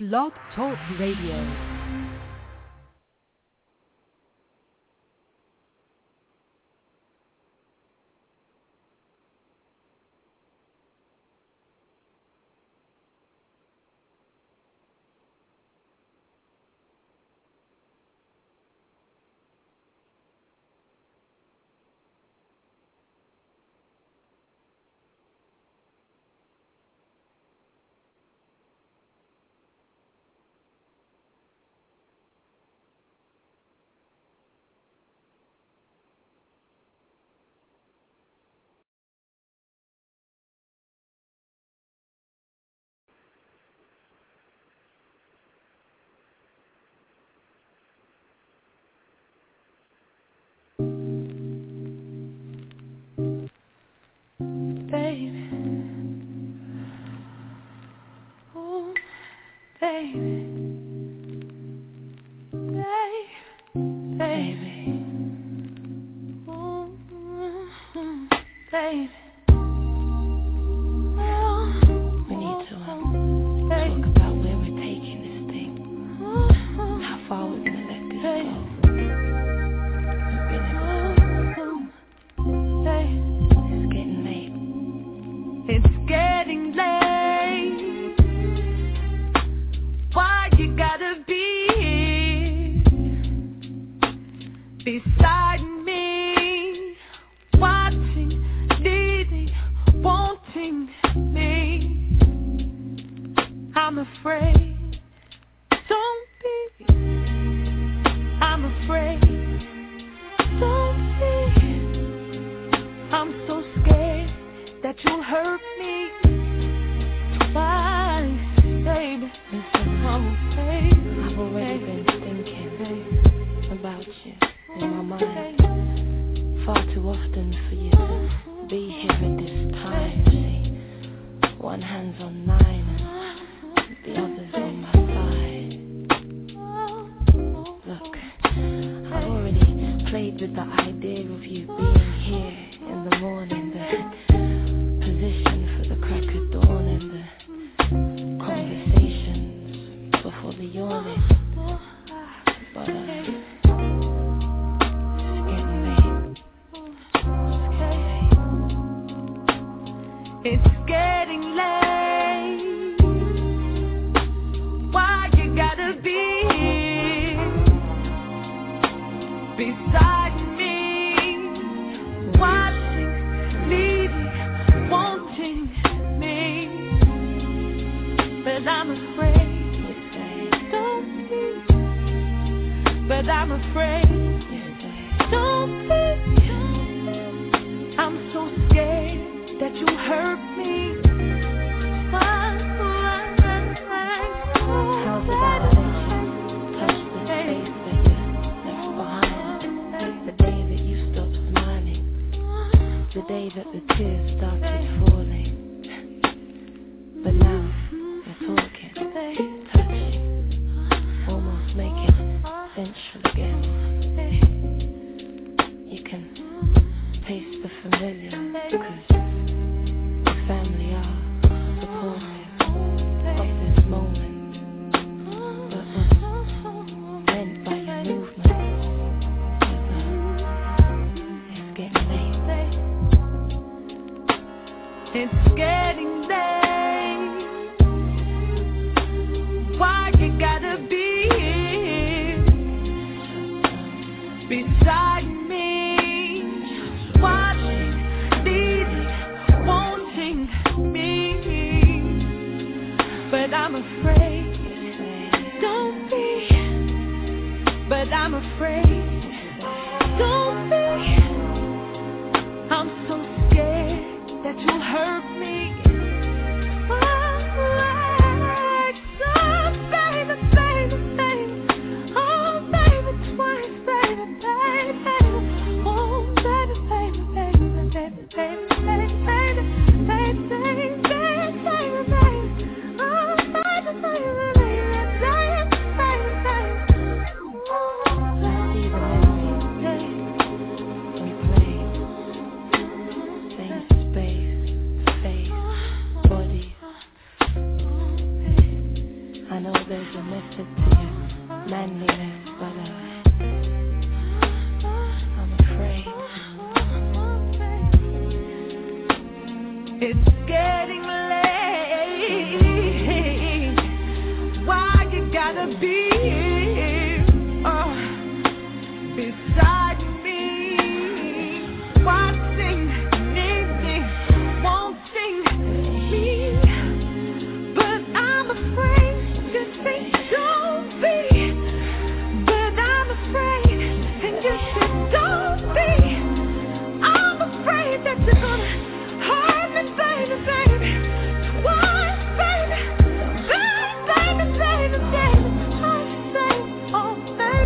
Blog Talk Radio. there's a method to your manliness, but I'm afraid. It's getting late. Why you gotta be beside me, watching, needing, wanting me? But I'm afraid you think don't be. But I'm afraid, and you should don't be. I'm afraid that you're gonna hurt me, baby, baby. Twice, baby, baby, baby, baby. I say, oh, baby.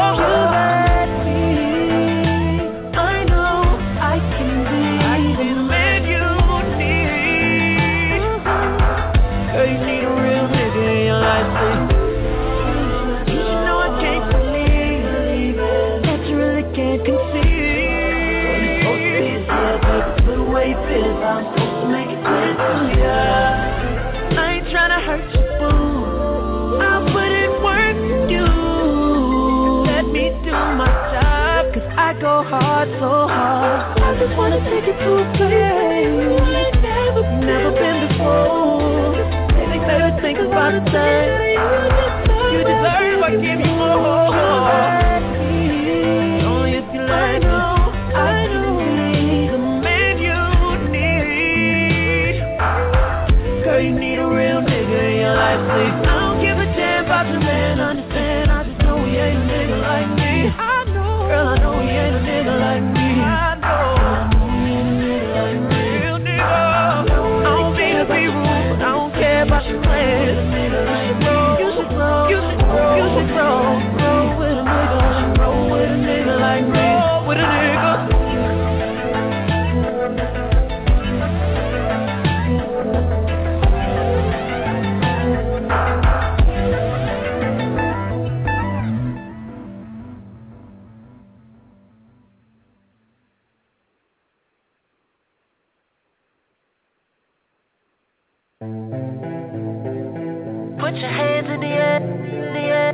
I know I can be make it clear to ya. I ain't tryna hurt you, boo. I'll put in work for you. Let me do my job, 'cause I go hard, so hard. I just wanna take you to a place you've never been before. Baby, think about the things you deserve. I give you more. Only if you let me. I know the man you need. Girl, you need a real nigga in your life, please. I don't give a damn about your man, understand? I just know he ain't a nigga like me. I know, girl, I know he ain't a nigga like me. I know he ain't a nigga like me. Real nigga. I don't mean to be rude, but I don't care about your plans. You should roll with a nigga. Roll with a nigga like me. Roll with a nigga. Put your hands in the air, in the air.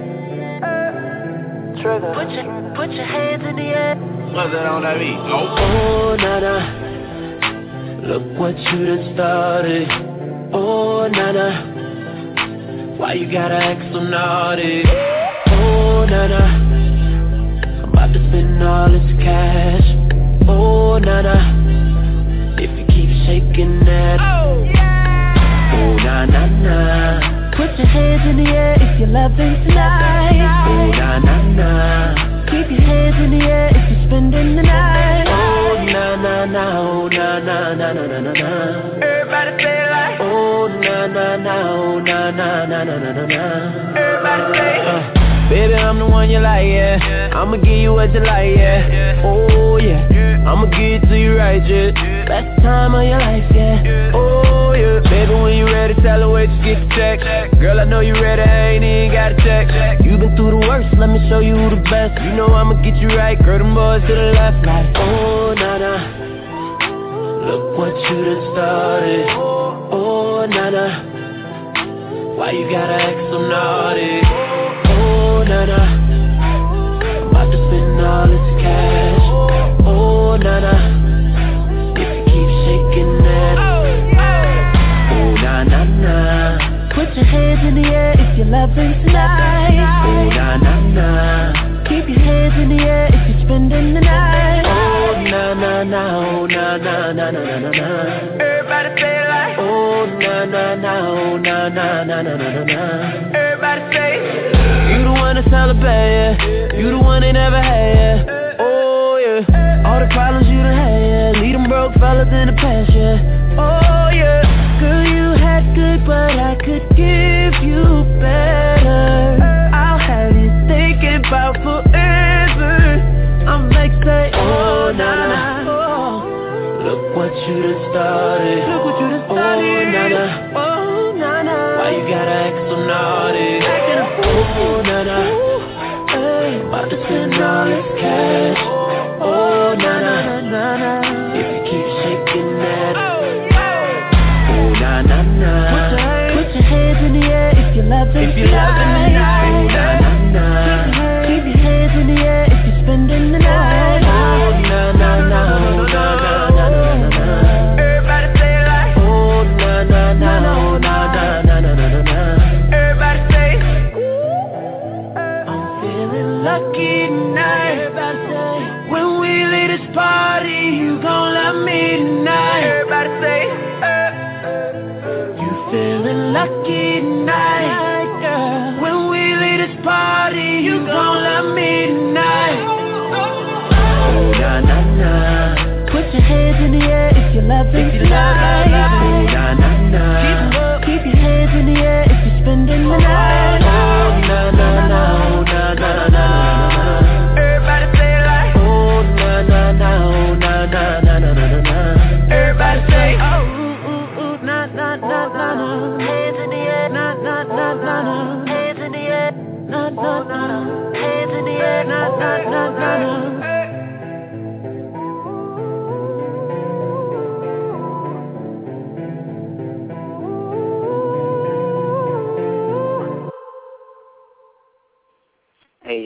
Trigger. Put your hands in the air. What's that on that beat? Oh, nana, look what you done started. Oh, nana, why you gotta act so naughty? Oh, nana, I'm about to spend all this cash. Oh, nana, if you keep shaking that. Oh, yeah. Oh, na, na. Put your hands in the air if you're loving tonight. Oh, na, na, na. Keep your hands in the air if you're spending the night. Oh, na, na, na. Oh, na, na, na, na, na, na. Everybody say it like. Oh, na, na, na. Oh, na, na, na, na, na, na. Everybody say it. Baby, I'm the one you like, yeah. I'ma give you what you like, yeah. Oh, yeah. I'ma give it to you right, yeah. Best time of your life, yeah. Oh, yeah. Baby, when you ready, tell her wait to get the check. Girl, I know you ready, I ain't even gotta check. You been through the worst, let me show you who the best. You know I'ma get you right, girl, them boys to the left, like. Oh, na-na, look what you done started. Oh, na-na, why you gotta act so naughty? Oh, nana, I'm about to spend all this cash. Oh, nana, if you keep shaking that. Oh, na, na, na. Put your hands in the air if you're loving tonight. Oh, na, na, na. Keep your hands in the air if you're spending the night. Oh, na, na, na. Oh, na, na, na, na, na, na. Everybody say it like. Oh, na, na, na. Oh, na, na, na, na, na, na. Everybody say it. You the one that's hella bad, yeah. You the one they never had, yeah. Oh, yeah. All the problems you done had, yeah. Lead them broke fellas in the past, yeah. Oh, yeah. Girl, you had good, but I could give you better. I'll have you thinking about forever. I'm like, say, oh, nah, nah. Oh, look what you done started. Look what you done started. Oh, nah, nah. Oh, nah, nah. Why you gotta act so naughty? Oh, nana, about to spend all this cash. Oh, nana, if you keep shaking that. Oh, na-na-na. Put your hands in the air if you're loving tonight. Oh, na-na-na. Keep your hands in the air if you're spending the night. Oh, na-na-na. Oh, na-na-na. Everybody say it like. Oh, na-na-na. Oh, na-na-na. Everybody say it. Lucky night. Everybody say, when we leave this party, you gon' love me tonight. Everybody say, you feeling lucky tonight, girl. When we leave this party, you gon' love me tonight. Oh, na, na, na. Put your hands in the air if you're loving tonight. Oh, na, na, na. Keep your hands in the air if you're spending the night. Oh, na, na, na. Oh, na, na, na. Everybody say it like. Oh, na, na, na. Oh, na, na, na, na, na, na. Everybody say, oh, ooh, ooh, ooh, na, na, na, na, na. Hands in the air, na, na, na, na, na. Hands in the air, na, na, na. Hands in the air, na, na, na, na, na.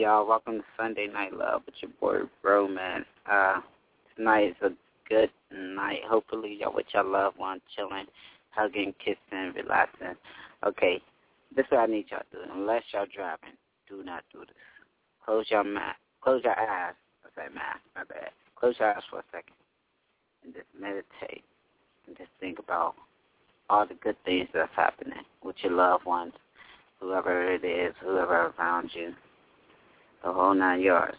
y'all. Welcome to Sunday Night Love with your boy, Bro, man. Tonight is a good night. Hopefully, y'all with your loved one, chilling, hugging, kissing, relaxing. Okay, this is what I need y'all to do. Unless y'all driving, do not do this. Close your eyes. I said mask, my bad. Close your eyes for a second and just meditate and just think about all the good things that's happening with your loved ones, whoever it is, whoever around you, the whole 9 yards.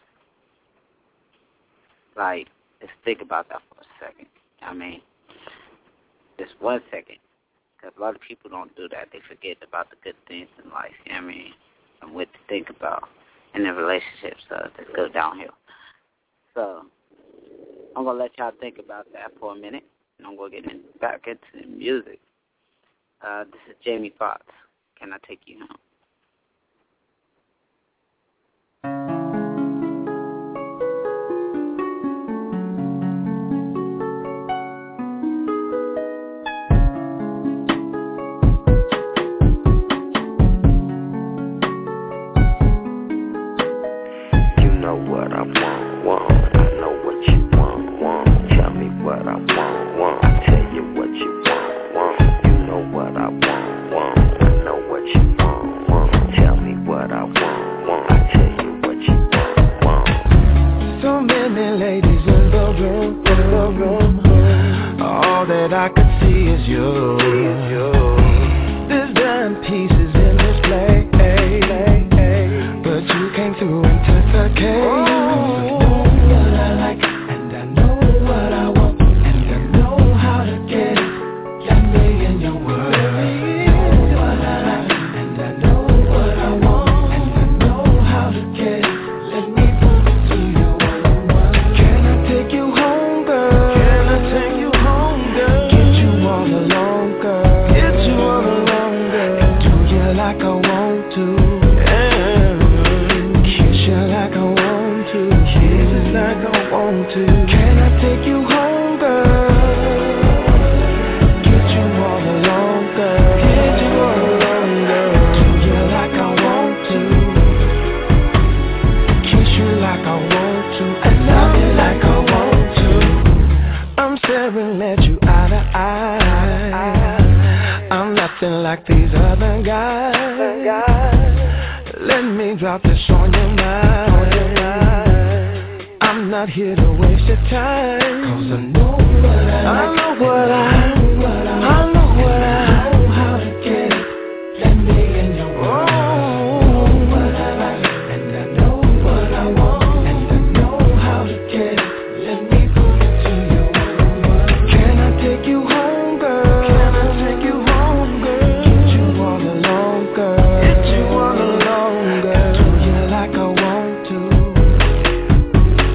Like, just think about that for a second. I mean, just 1 second. Because a lot of people don't do that. They forget about the good things in life, you know what I mean, and what to think about in the relationships that go downhill. So, I'm going to let y'all think about that for a minute, and I'm going to get back into the music. This is Jamie Foxx. Can I Take You Home? You know what I want. I know what you want. Tell me what I want. I tell you what you want. You know what I want. I know what you want. Tell me what I want. I tell you what you want. So many ladies in the room. All that I could see is you. There's dime pieces in this play, but you came through and took the cake. I know what I like, and I know what I want, and I know how to get it. Got me in your world. I know what I like, and I know what I want, and I know how to get it. Let me prove it to you one. Can I take you home, girl? Can I take you home, girl? Get you all alone, girl. Get you all alone, girl. And do you like I want to? Kiss you like I want to. Kiss it like I want to. Can I take you home, girl? Get you all alone, girl. Get you all alone, girl. Do you like I want to? Kiss you like I want to. And love you like I want to. I'm staring at you eye to eye. I'm nothing like these other guys. Let me drop this on your mind. I'm not here to waste your time. 'Cause I know what I like. I know what I know how to get it. Let me in your world. I know what I like, and I know what I want, and I know how to get it. Let me prove it to you. Can I take you home, girl? Can I take you home, girl? Get you all alone, girl. Get you all alone, girl. Do you like I want to?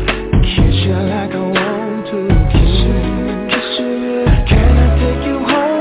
Kiss you like I want to. Kiss you. Can I take you home?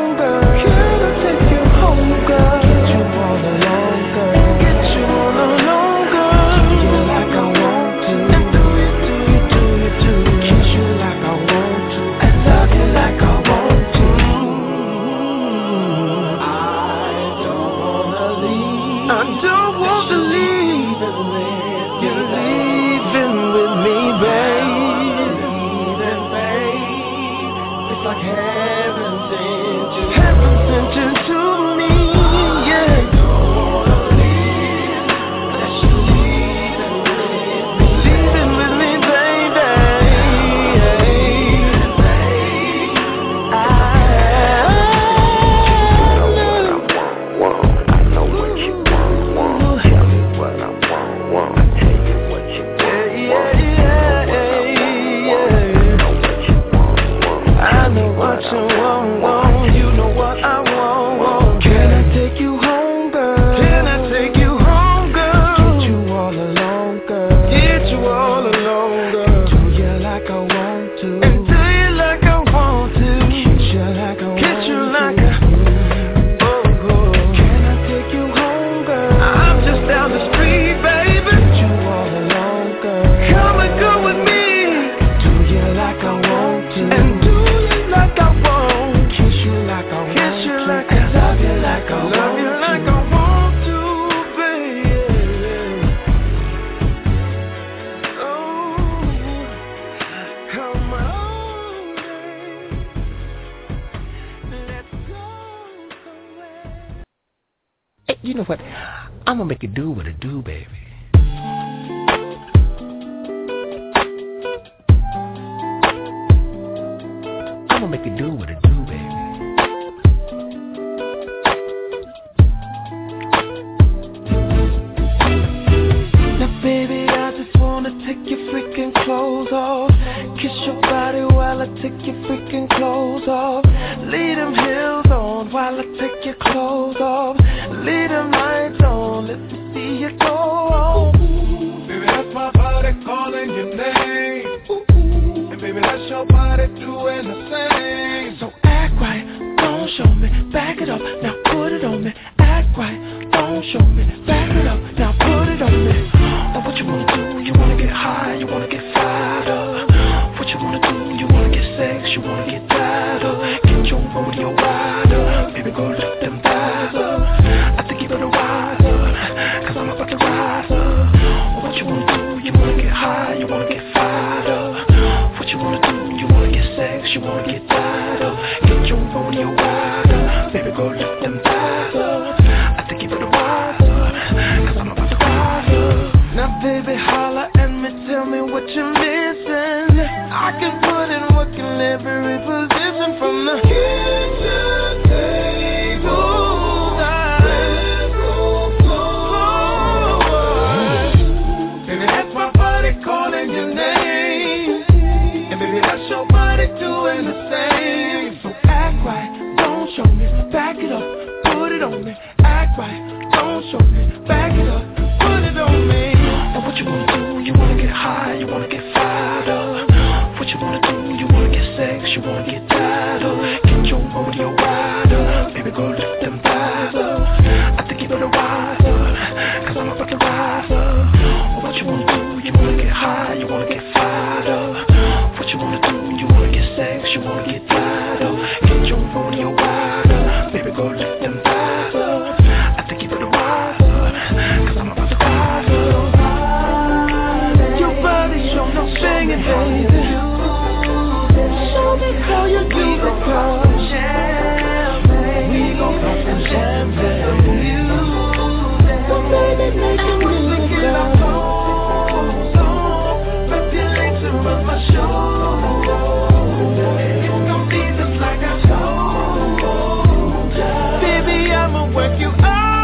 You know what? I'm gonna make it do what it do, baby. I'm gonna make it do what it do, baby. Now, baby, I just wanna take your freaking clothes off. Kiss your body while I take your freaking clothes off. Leave them heels on while I take your clothes off. Leave them lights on, let me see you go on. Baby, that's my body calling your name. And baby, that's your body doing the same. So act right, don't show me, back it up, now put it on me. Act right, don't show me, back it up, now put it on me. Now what you wanna do, you wanna get high, you wanna get fired up. What you wanna do, you wanna get sex, you wanna get tied up. Get your rodeo wide up, baby go lift them thighs up. I think you better rise up, cause I'm about to rise up. What you wanna do, you wanna get high, you wanna get fired up. What you wanna do, you wanna get sex, you wanna get tied up. Get your rodeo wide up, baby go lift them thighs up. I think you better rise up, cause I'm about to rise up. Now baby holla at me, tell me what you're missing. I can put in work in every position from the kitchen table, bedroom floor. Baby, that's my body calling your name. And baby, that's your body doing the same. So act right, don't show me, back it up, put it on me. Act right, don't show me, back it up, put it on me. And what you wanna do, you wanna get high, you wanna get fired up. What you wanna do, you wanna get sex, you wanna get tied up. Get your rodeo wide up, baby go lift them thighs up. I think you better rise up, cause I'm about to rise up. What you wanna do, you wanna get high, you wanna get fired up. What you wanna do, you wanna get sex, you wanna get tied up. Get your rodeo wide up, baby go lift them thighs up. I think you better rise up, cause I'm about to rise up. Your body show no singing, baby. Show me how you do the girl. We gon' pop some champagne. So baby, make it move, girl. Wrap your legs around my shoulder. It's gon' be just like I told ya. Baby, I'ma work you over.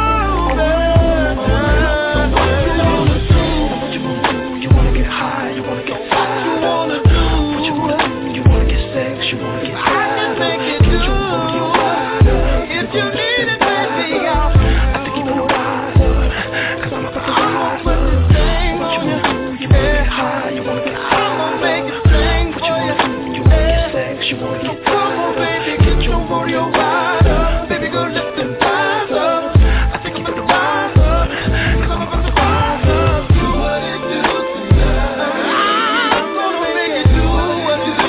What you wanna do? You wanna get high, you wanna get fired. What you wanna do? You wanna get sex, you wanna get high. I can make it do. If you need it, baby, I think you better rise up, cause I'm about to rise up. What you wanna do? You wanna get high, you wanna get high. I'ma make it sing. What you wanna do? You wanna get sex, you wanna get high. Come on, baby, get your rodeo wide up. Baby, go lift them thighs up. I think you better rise up, cause I'm about to rise up. Do what it do tonight. I'm gonna make it do what you do.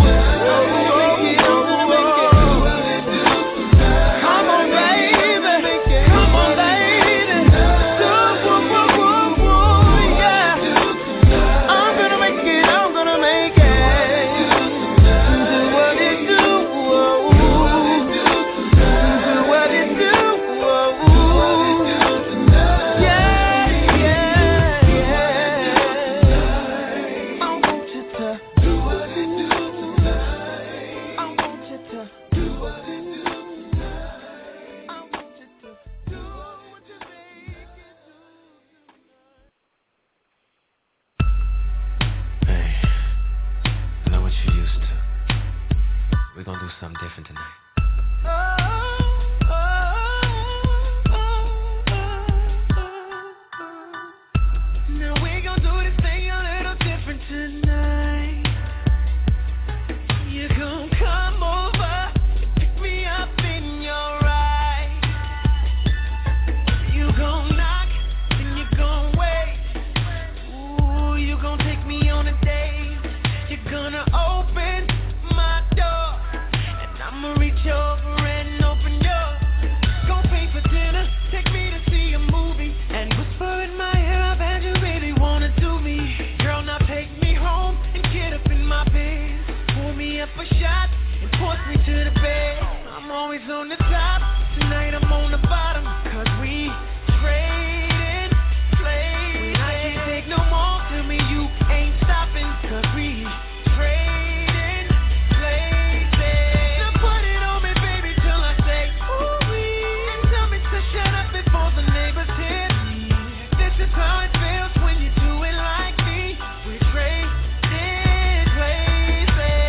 Come on, baby. Come on, lady. Do yeah. I'm gonna make it. I'm gonna make it. Do what it do. Do what it do. Yeah, yeah, yeah. I want you to do what it do tonight. I want you to do what it do tonight. I want you to do what you make it do. Hey, I know what you used to. We're gonna do something different tonight. Now we gon' do this thing a little different tonight. You gon' come over, pick me up in your ride. You gon' knock, then you gon' wait. Ooh, you gon' take me on a date. You're gonna open my door, and I'ma reach over and open yours. Gon' pay for dinner, take me to see a movie, and whisper in my ear, I bet you really wanna do me. Girl, now take me home and get up in my bed. Pour me up a shot and force me to the bed. I'm always on the top, tonight I'm on the bottom. 'cause we trading places. When I can't take no more, tell me you ain't stopping, 'cause we trading places. Now put it on me, baby, till I say ooh-wee, and tell me to shut up before the neighbors hear me. This is how it feels when you do it like me. We trading places.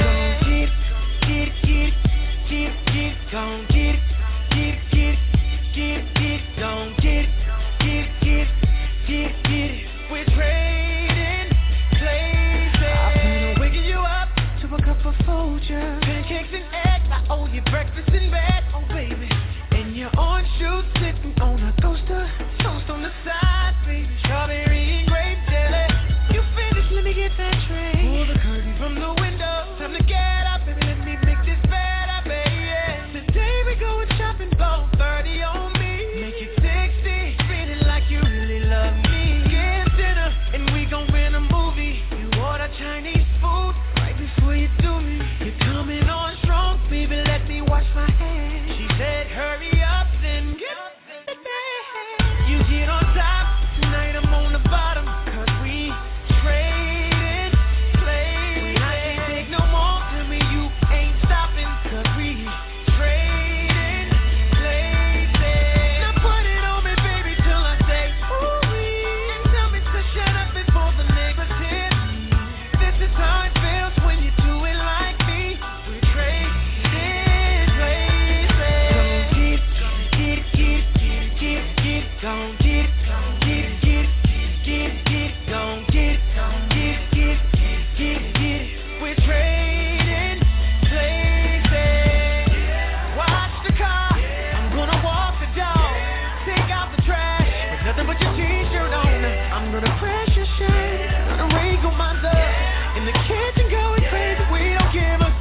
Gon' get it, get it, get it, get it, get it, gon' get it, get it, get it, get it, get it. We're trading places. I've been waking you up to a cup of Folgers, pancakes and eggs. I owe you breakfast in bed, oh baby. And your orange shoes sitting on a toaster, toast on the side, baby. Strawberry and grape jelly. You finished? Let me get that tray. Pull the curtain from the window. Time to get up, baby. Let me make this bed up, baby. Today we going shopping, blow 30 on me. Make it 60, feeling like you really love me. Get dinner, and we gon' rent a movie. You order Chinese food right before you do me. You're coming on strong, baby, let me wash my hands. She said hurry up, then get it. You get on top, tonight I'm on the bottom, 'cause we trading places. When I can't take no more, tell me you ain't stopping, 'cause we trading places. Now put it on me, baby, till I say ooh-wee, and tell me to shut up before the neighbors hear me. This is how it feels when you do it like me. We trading places. Get it, get it, get it, get it, get it, gon' get it, get it, get it, get it, get it, gon' get it, get it, get it, get it, get it. We're trading places. Watch the car, I'm gonna walk the dog. Take out the trash, with nothing but your t-shirt on. I'm gonna press your shirt, gonna wrinkle my love. In the kitchen going crazy, we don't give a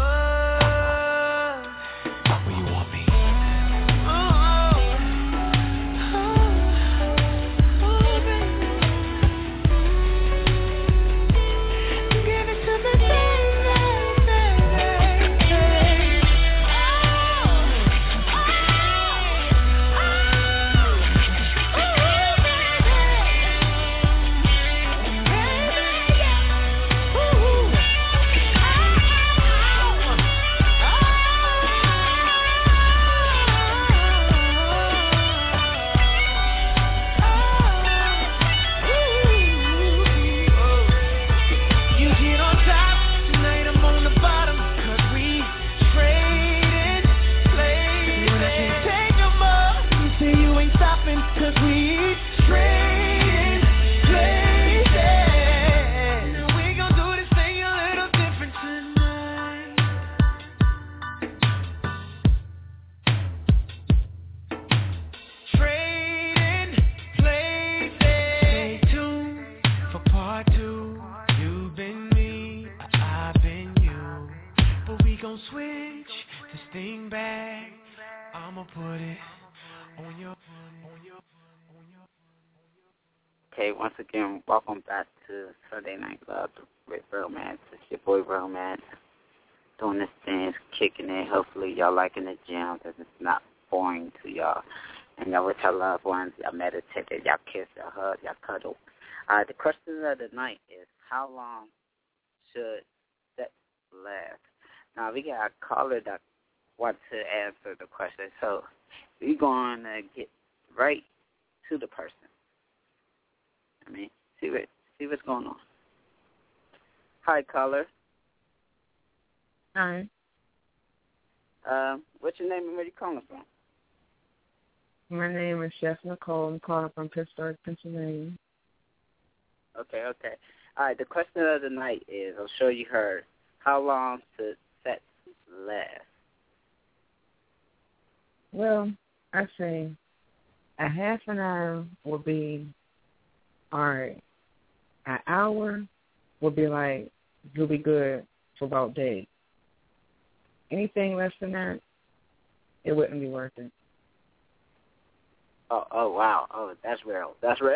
what. Where you want me? Give it to me, baby. You get on top, tonight I'm on the bottom, 'cause we trading places. When I can't take no more, you say you ain't stopping, 'cause we trading places. Now we gon' do this thing a little different tonight. Trading places. Stay tuned for part 2. You've been me, I've been you, but we gon' switch this thing back. I'ma put it on your. Okay, once again, welcome back to Sunday Night Love with Romance. It's your boy Romance, doing this thing, kicking it. Hopefully y'all liking the jam, because it's not boring to y'all. And y'all with your loved ones, y'all meditated, y'all kiss, y'all hug, y'all cuddle. The question of the night is, how long should sex last? Now, we got a caller that wants to answer the question, so we're going to get right to the person. I mean, see what's going on. Hi, caller. Hi. What's your name and where you calling from? My name is Chef Nicole. I'm calling from Pittsburgh, Pennsylvania. Okay. All right, the question of the night is, I'm sure you heard, how long should sex last? Well, I say a half an hour would be all right. An hour would be like, you'll be good for about days. Anything less than that, it wouldn't be worth it. Oh, wow. Oh, that's real.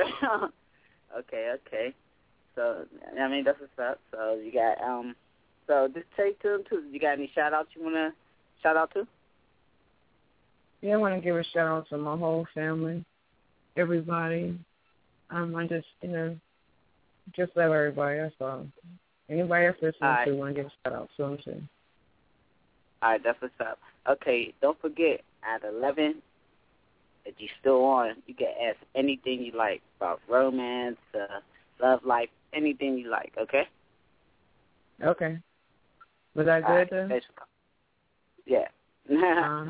Okay. So, I mean, that's what's up. So, you got, so just take to them, too. You got any shout-outs you want to shout out to? I want to give a shout out to my whole family, everybody. I just, just love everybody. That's all. Anybody else listening to want to give a shout out to them too. All right, that's what's up. Okay, don't forget, at 11, if you're still on, you can ask anything you like about romance, love life, anything you like, okay? Okay. Was that good, though? Yeah. Uh-huh.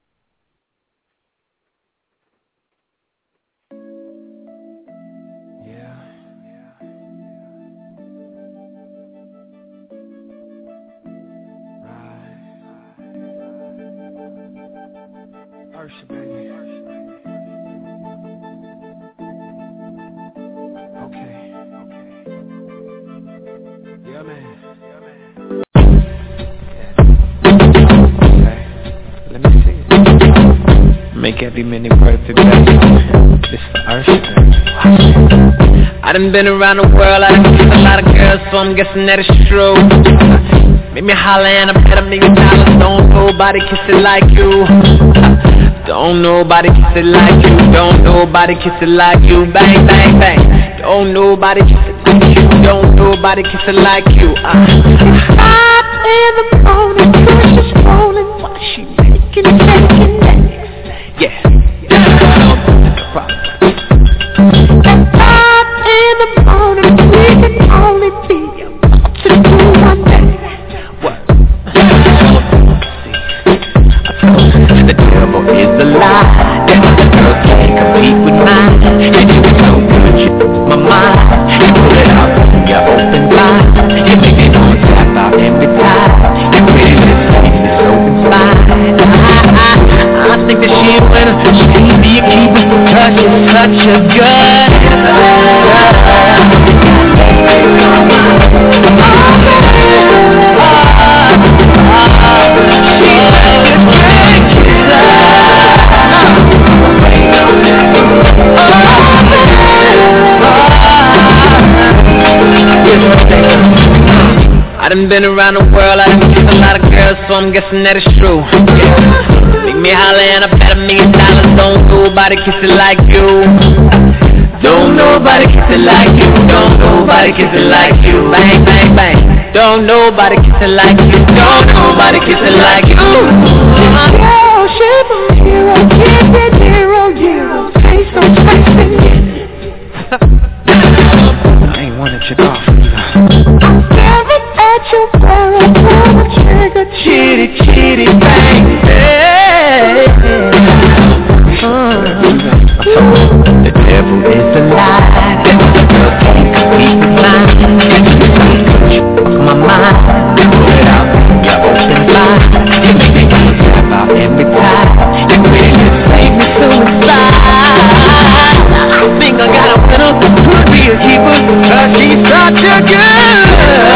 Ursha, baby. Okay. Yeah, man. Okay. Let me see it. Make every minute perfect, baby. This for Ursha. I done been around the world, I done kissed a lot of girls, so I'm guessing that it's true. Make me holler and I bet $1 million. Don't nobody kiss it like you. Don't nobody kiss it like you. Don't nobody kiss it like you. Bang, bang, bang. Don't nobody kiss it like you. Don't nobody kiss it like you. 5 in the morning, Ursha's rolling while she making that. Yeah. No problem. At 5 in the morning, we can only be about to do one thing. What? The devil is a lie. The girl can't compete with mine. And you so good, you my mind. You pull it out, you open wide. You make it on tap out every time. You pretty lips, it's so inspired. I think that she a winner. She can't be a keeper, 'cause she's such a good I done been around the world, I done kissed a lot of girls, so I'm guessing that it's true. Yeah. Make me holler and I bet $1 million. Don't nobody kiss it like you. Don't nobody kiss it like you. Don't nobody kiss it like you. Bang, bang, bang. Don't nobody kiss it like you. Don't nobody kiss it like you. Girl, she's a hero, keep it 0-0. Face on face and I ain't wanna check off either. At your barrel, pull the trigger, chitty, chitty, bang, hey. The devil is a lie. The girl can't compete with mine. Fuck my mind. Pull it out, you open wide. You make me tap out every time. You really make me so inside. I think I got a winner, could be a keeper, 'cause she's such a good.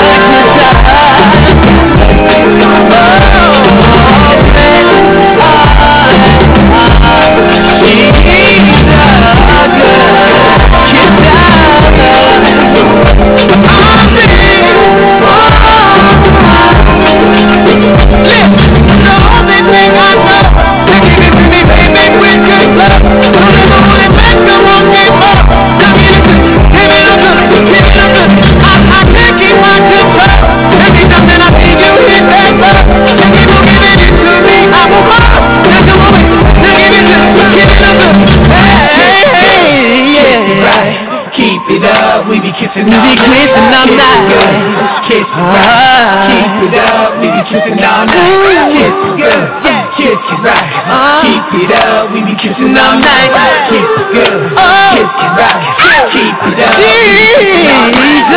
We be kissing all night. Kiss right. Keep it up. We be kissing all night. Kiss good. Kiss it right. Keep it up. We be kissing all night. Kiss good. Kiss it right. Keep it up.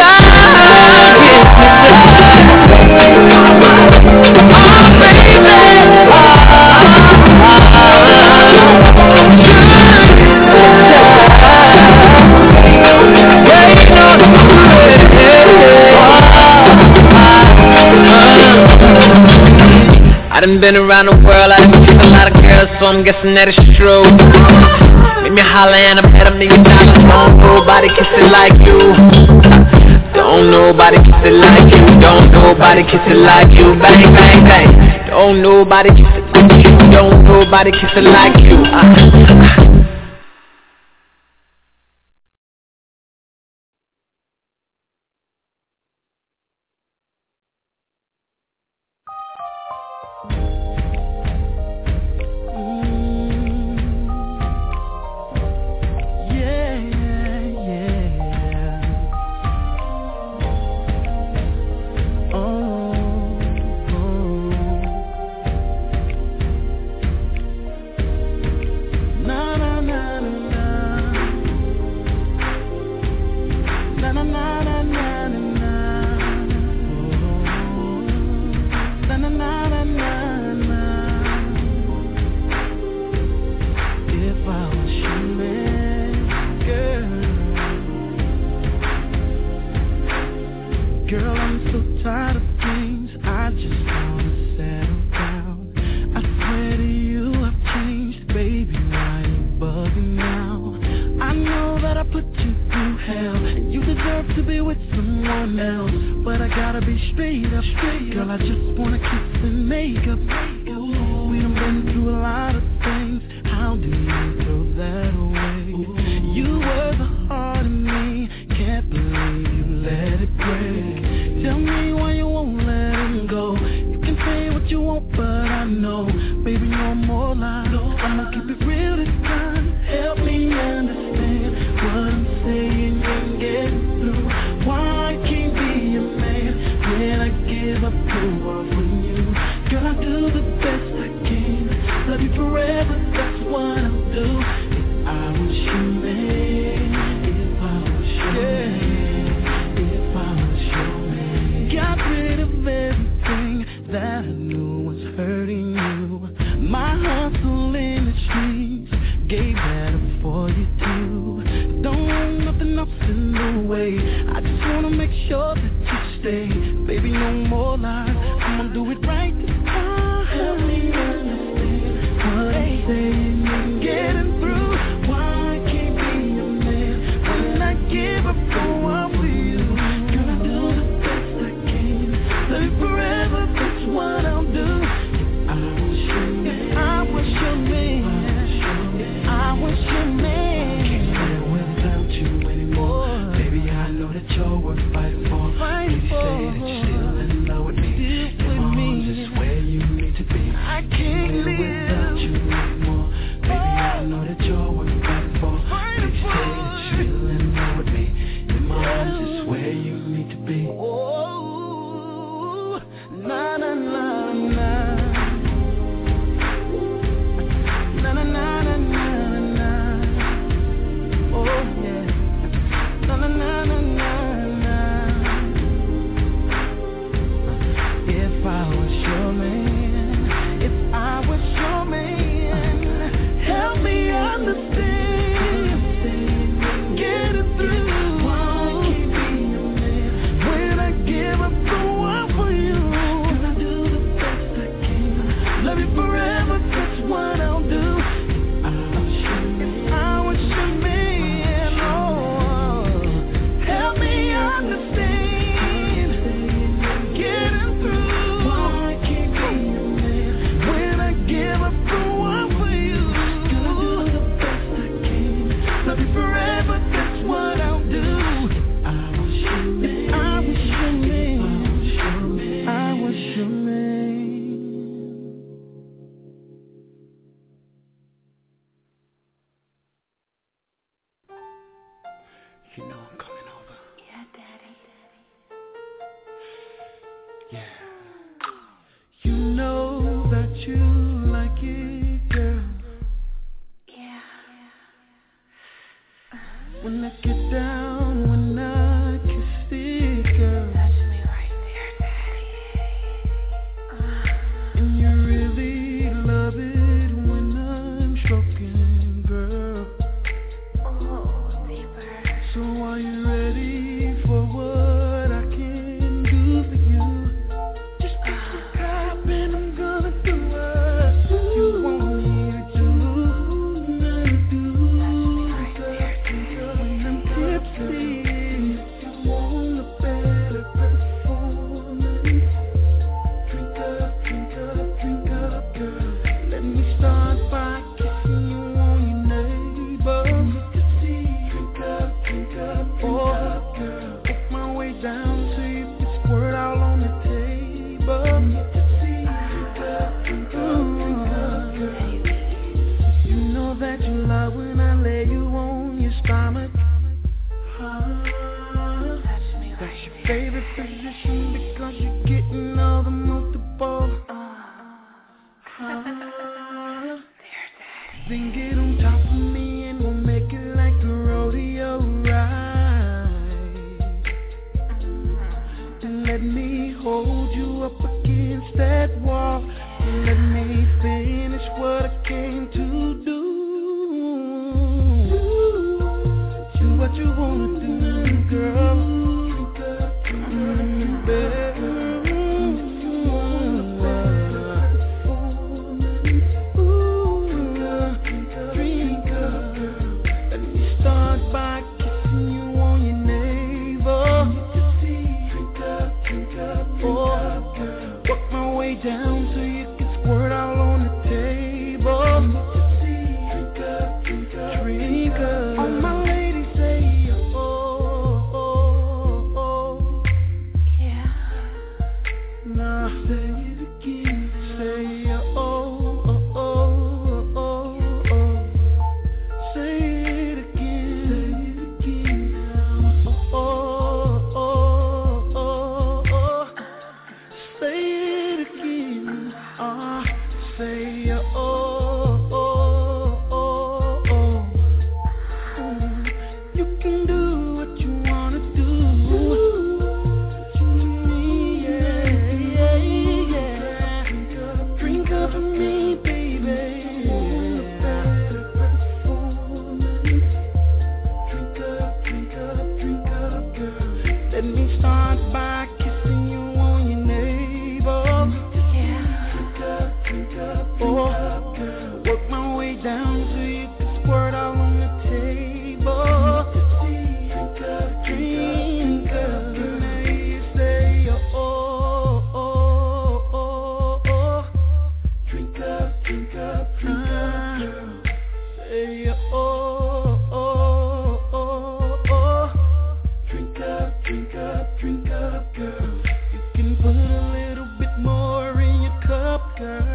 I done been around the world, I done kissed a lot of girls, so I'm guessing that it's true. Make me holler and I bet $1 million. Don't nobody kiss it like you. Don't nobody kiss it like you. Don't nobody kiss it like you. Bang, bang, bang. Don't nobody kiss it like you. don't nobody kiss it like you. know that you love when I lay you on your stomach. That's your favorite position because you're getting all the multiple. Then get on top of me and we'll make it like a rodeo ride. And let me hold you up against that wall. And let me finish what I came to do. Do what you wanna do, girl. Down so you can squirt all on the table. Drink up. All my ladies say, oh, oh, oh. Yeah. Now say it again. Say, oh, oh, oh, oh, oh. Say it again. Say it again now. Oh, oh, oh, oh, oh. Say it. Say oh, oh, oh, oh. You can do what you wanna do to me, yeah, yeah, yeah. Drink up for me, baby. Drink up, drink up, drink up, girl. Let me start by kissing you on your navel. Work my way down so you can squirt all on the table. Drink up, and now you say, oh, oh, oh, oh, oh. Drink up, drink up, drink up, girl. Say, oh, oh, oh, oh. Drink up, drink up, drink up, girl. You can put a little bit more in your cup, girl.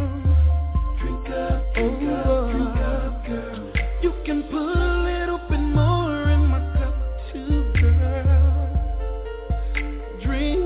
You can put a little bit more in my cup too, girl. Drink.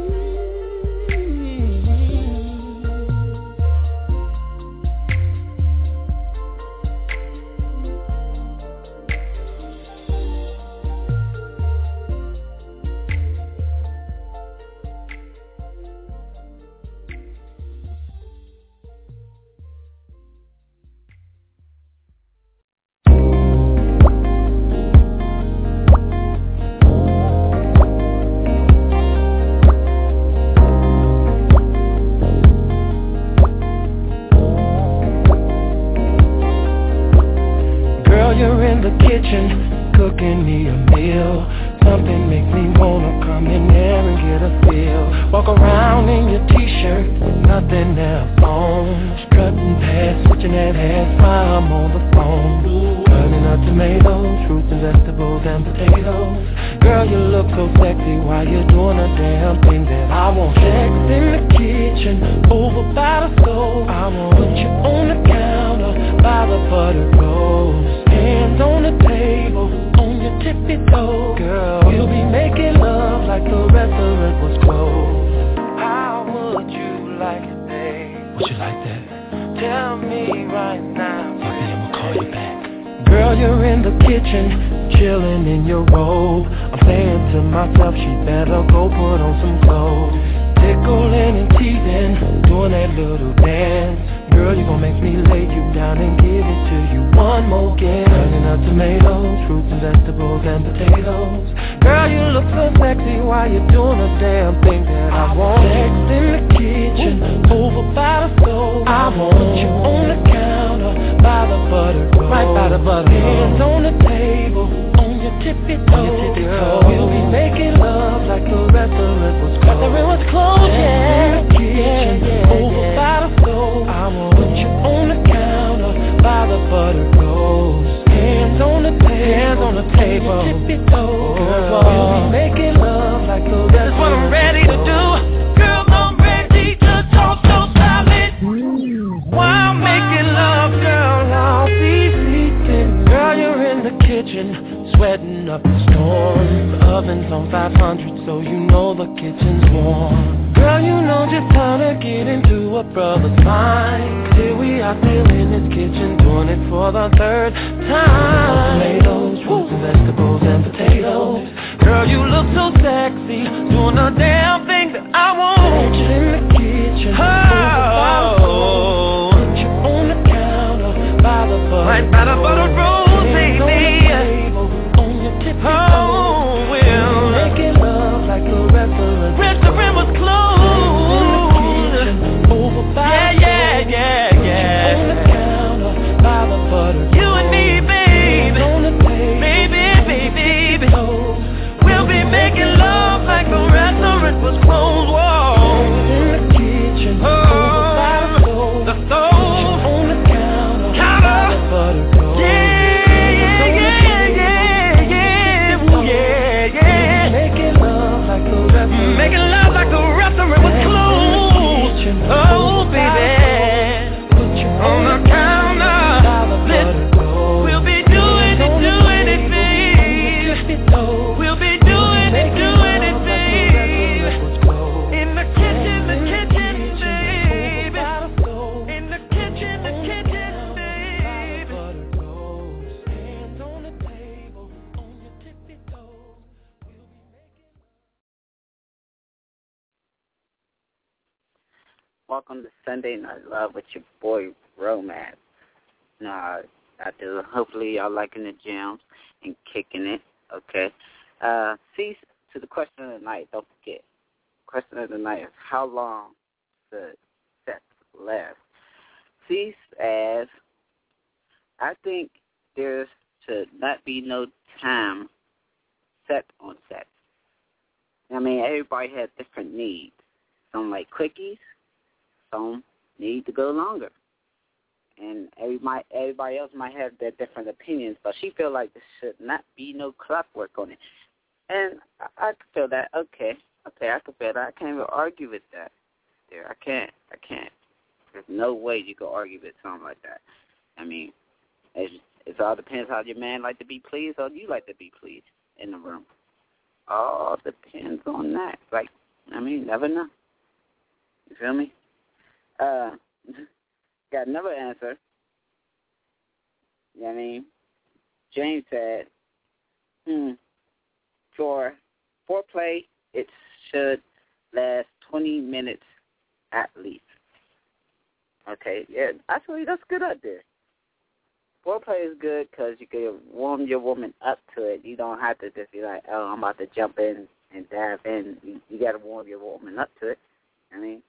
You're in the kitchen, cooking me a meal. Something makes me wanna come in there and get a feel. Walk around in your t-shirt, nothing else on. Strutting past, switching that ass while I'm on the phone. Cutting up tomatoes, fruits and vegetables and potatoes. Girl, you look so sexy while you're doing a damn thing that I want. Sex in the kitchen, over by the stove. I want put you on the counter, by the butter rolls. Hands on the table, on your tippy toe. Girl, we'll be making love like the restaurant was closed. How would you like it, babe? Would you like that? Tell me right now. Okay, I'ma call you back. Girl, you're in the kitchen, chilling in your robe. I'm saying to myself, she better go put on some clothes. Tickling and teasing, doing that little dance. Girl, you gon' make me lay you down and give it to you one more again. Cutting up tomatoes, fruits and vegetables and potatoes. Girl, you look so sexy while you're doing a damn thing that I want. Sex in the kitchen, over by the stove. I want you on the counter, by the butter roll. Right by the butter roll. Hands on the table, on your tippy toe. Girl, we'll be making love like the restaurant was closed. Restaurant was closed, yeah. In the kitchen, over by the stove. I want put you on the counter, by the butter rolls. Hands on the table, tippy toe. Girl, we'll be making love like the restaurant. That's what I'm ready to do. Girl, I'm ready to toss your salad. While making love, girl, I'll be sweet. up a storm. The oven's on 500, so you know the kitchen's warm. Girl, you know just how to get into a brother's mind. Here we are still in this kitchen, doing it for the third time. Tomatoes, fruits and vegetables and potatoes. Girl, you look so sexy, doing the damn thing that I want. In the kitchen, oh, put you on the counter by the butter, right by the butter roll, baby. On your tippy toes, we'll making love like a restaurant. Restaurant was closed. Over by yeah. On the counter by the butter. You and me, baby. On the table, baby. We'll be making love like the restaurant was closed. Whoa. In the kitchen, over by the stove. On the counter by the butter. Making love like the restaurant was closed. Oh, baby, put you on the counter. We'll be doing it, babe. We'll be doing it, babe. In the kitchen, babe. In the kitchen, babe. Hands on the table, on your tippy toes. Welcome to Sunday Night Love with your boy Romance. Nah, I do. Hopefully y'all liking the jams and kicking it. Okay. See, to the question of the night, don't forget. Question of the night is how long should sex last? See, as I think there should not be no time set on sex. I mean, everybody has different needs. Some like quickies. Some need to go longer. And everybody else might have their different opinions, but she feel like there should not be no clockwork on it. And I can feel that. Okay, I can feel that. I can't even argue with that. There, I can't. There's no way you can argue with something like that. I mean, it all depends how your man like to be pleased or you like to be pleased in the room. All depends on that. Like, I mean, never know. You feel me? Got another answer. You know what I mean? James said, for foreplay, it should last 20 minutes at least. Okay, yeah, actually, that's good out there. Foreplay is good because you can warm your woman up to it. You don't have to just be like, oh, I'm about to jump in and dive in. You got to warm your woman up to it. I mean,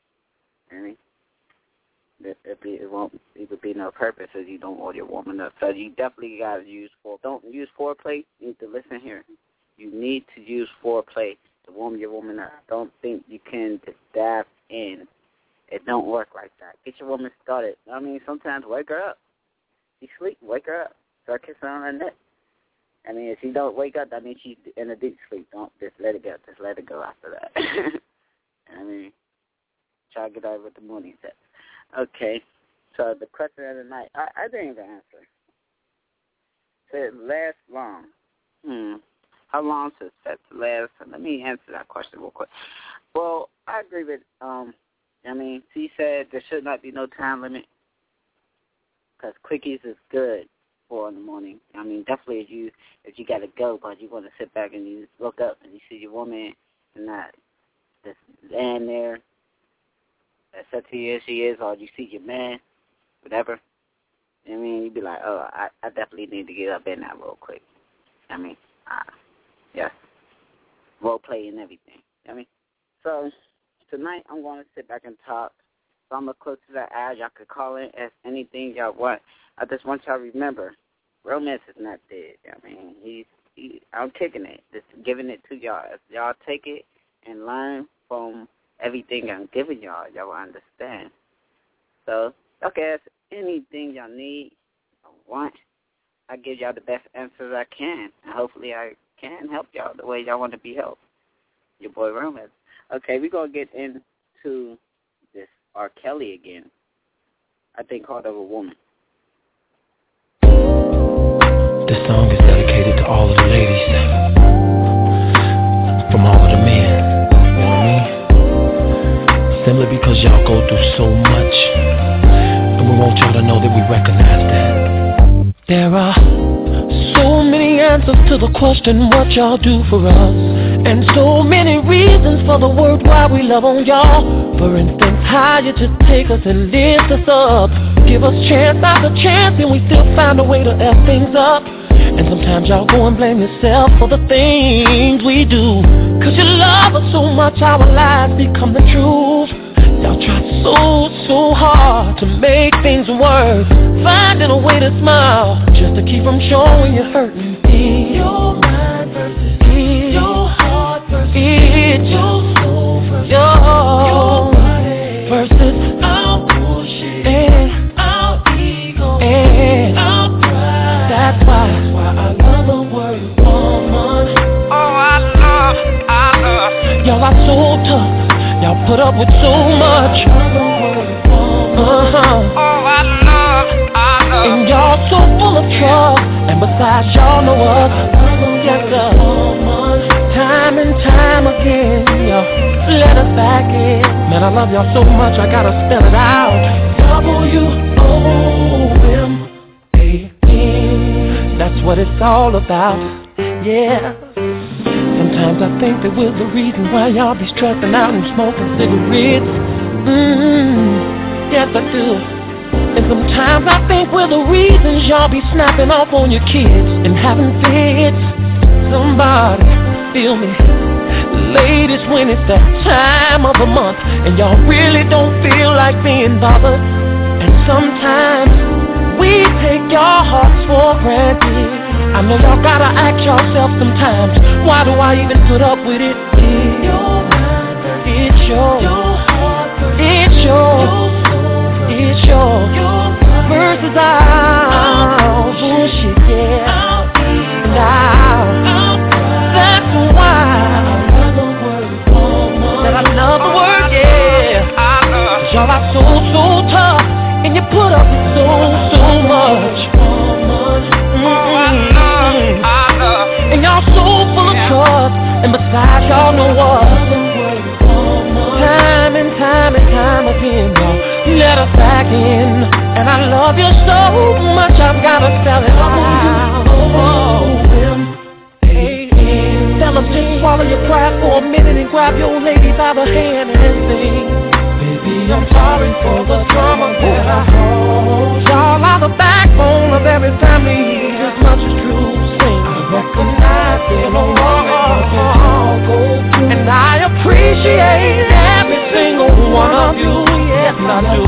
it would be no purpose if you don't warm your woman up. So you definitely got to use foreplay. Don't use foreplay. You need to listen here. You need to use foreplay to warm your woman up. Don't think you can just dive in. It don't work like that. Get your woman started. I mean, sometimes wake her up. She sleep, wake her up. Start kissing her on her neck. I mean, if she don't wake up, that means she's in a deep sleep. Don't just let it go. Just let it go after that. I mean, try to get out with the morning set. Okay, so the question of the night, I didn't even answer. Said last long. How long should sex last? Let me answer that question real quick. Well, I agree with, she said there should not be no time limit because quickies is good for in the morning. I mean, definitely if you got to go, but you want to sit back and you look up and you see your woman and not just laying there as sexy as she is, or you see your man, whatever. I mean, you'd be like, oh, I definitely need to get up in that real quick. I mean, yes, role play and everything. I mean, so tonight I'm going to sit back and talk. So I'm going to close to that ad. Y'all could call in, ask anything y'all want. I just want y'all to remember, romance is not dead. I mean, I'm kicking it, just giving it to y'all. If y'all take it and learn from everything I'm giving y'all will understand. So, okay, ask anything y'all need or want. I give y'all the best answers I can. And hopefully I can help y'all the way y'all want to be helped. Your boy Romance. Okay, we're going to get into this R. Kelly again. I think called of a woman. This song is dedicated to all of the ladies, from all of the men, you know what I mean? Simply because y'all go through so much, and we want y'all to know that we recognize that. There are so many answers to the question what y'all do for us, and so many reasons for the word why we love on y'all. For instance, how you just take us and lift us up, give us chance after chance, and we still find a way to F things up. And sometimes y'all go and blame yourself for the things we do, 'cause you love us so much our lives become the truth. Y'all try so hard to make things work, finding a way to smile just to keep from showing you're hurting. It's your mind versus it's your heart versus it's your soul versus your body versus our bullshit and our ego and our pride. That's why I love the word woman. Oh, I love. Y'all are so tough. Y'all put up with so much. Oh, I love. And y'all so full of trust. And besides, y'all know us. Yes, sir. Time and time again, y'all let us back in. Man, I love y'all so much, I gotta spell it out. WOMAN. That's what it's all about. Yeah. Sometimes I think that we're the reason why y'all be stressing out and smoking cigarettes. Yes, I do. And sometimes I think we're the reasons y'all be snapping off on your kids and having fits. Somebody feel me. Ladies, when it's that time of the month and y'all really don't feel like being bothered. And sometimes we take your hearts for granted. I know y'all gotta ask yourself sometimes, why do I even put up with it? It's your mind, it's your heart, it's your versus our bullshit, yeah. And that's why that I love the word, yeah. 'Cause y'all are so tough, and you put up with so much. And y'all so full of trust, and besides, y'all know what? Time and time again, y'all let us back in. And I love you so much, I've gotta spell it out. Tell us to swallow your pride for a minute and grab your lady by the hand and sing. Baby, I'm sorry for the trauma that I hold. Y'all are the backbone of every family, as much as true. Sing. I recognize there's no wrong, and I appreciate every single one of you. Yes, I do.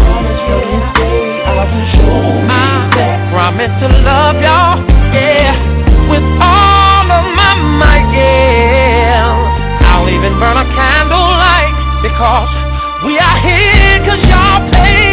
I promise to love y'all, yeah, with all of my might, yeah. I'll even burn a candlelight because we are here 'cause y'all pay.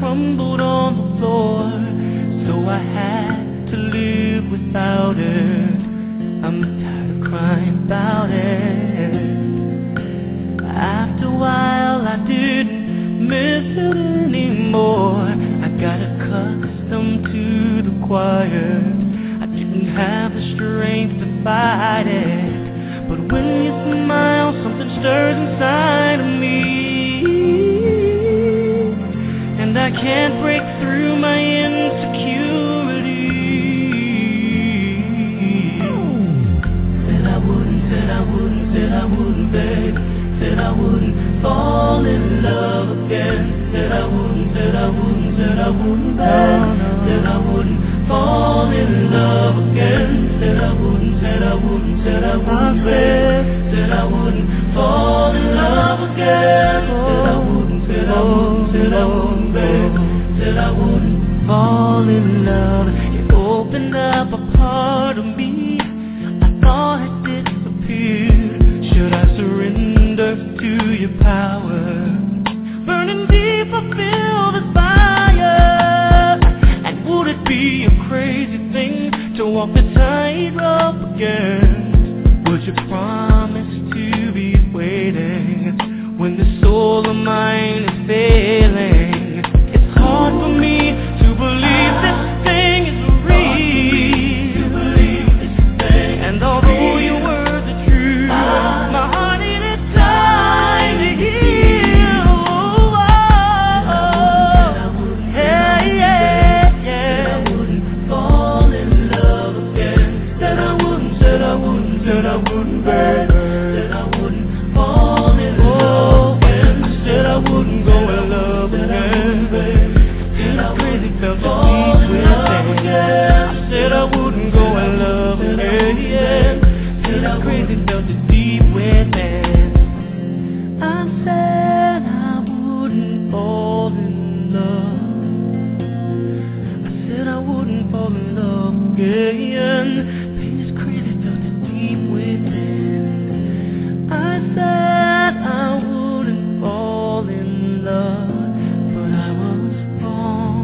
crumbled on the floor, so I had to live without it. I'm tired of crying about it. After a while I didn't miss it anymore. I got accustomed to the quiet. I didn't have the strength to fight it. But when you smile, something stirs inside of me, and I can't break through my insecurity. Said I wouldn't, said I wouldn't, said I wouldn't, babe. Said I wouldn't fall in love again. Said I wouldn't, said I wouldn't, said I wouldn't, babe. Said I wouldn't fall in love again. Said I wouldn't, said I wouldn't, said I wouldn't, babe. Said I wouldn't fall in love again. Said I wouldn't, said I wouldn't, said I wouldn't, babe. Said I wouldn't fall in love. You opened up a part of me I thought had disappeared. Should I surrender to your power? Burning deep, I feel this fire. And would it be a crazy thing to walk the tightrope again? Would you promise to be waiting when the soul of mine is failing? It's hard for me to believe this thing is real. To believe this thing. And although your words are true, my heart needed time to heal. Hey, yeah, yeah. Said I wouldn't fall in love again. Said I wouldn't, said I wouldn't, said I wouldn't, babe. Said I wouldn't fall in love again. I said I wouldn't go in love again, babe. Said I crazy felt the deep within. I said I wouldn't go in love again, yeah. Said I crazy felt the deep within. I said I wouldn't fall in love. I said I wouldn't fall in love again. Pain is crazy felt the deep within. I said I wouldn't fall in love, but I was wrong.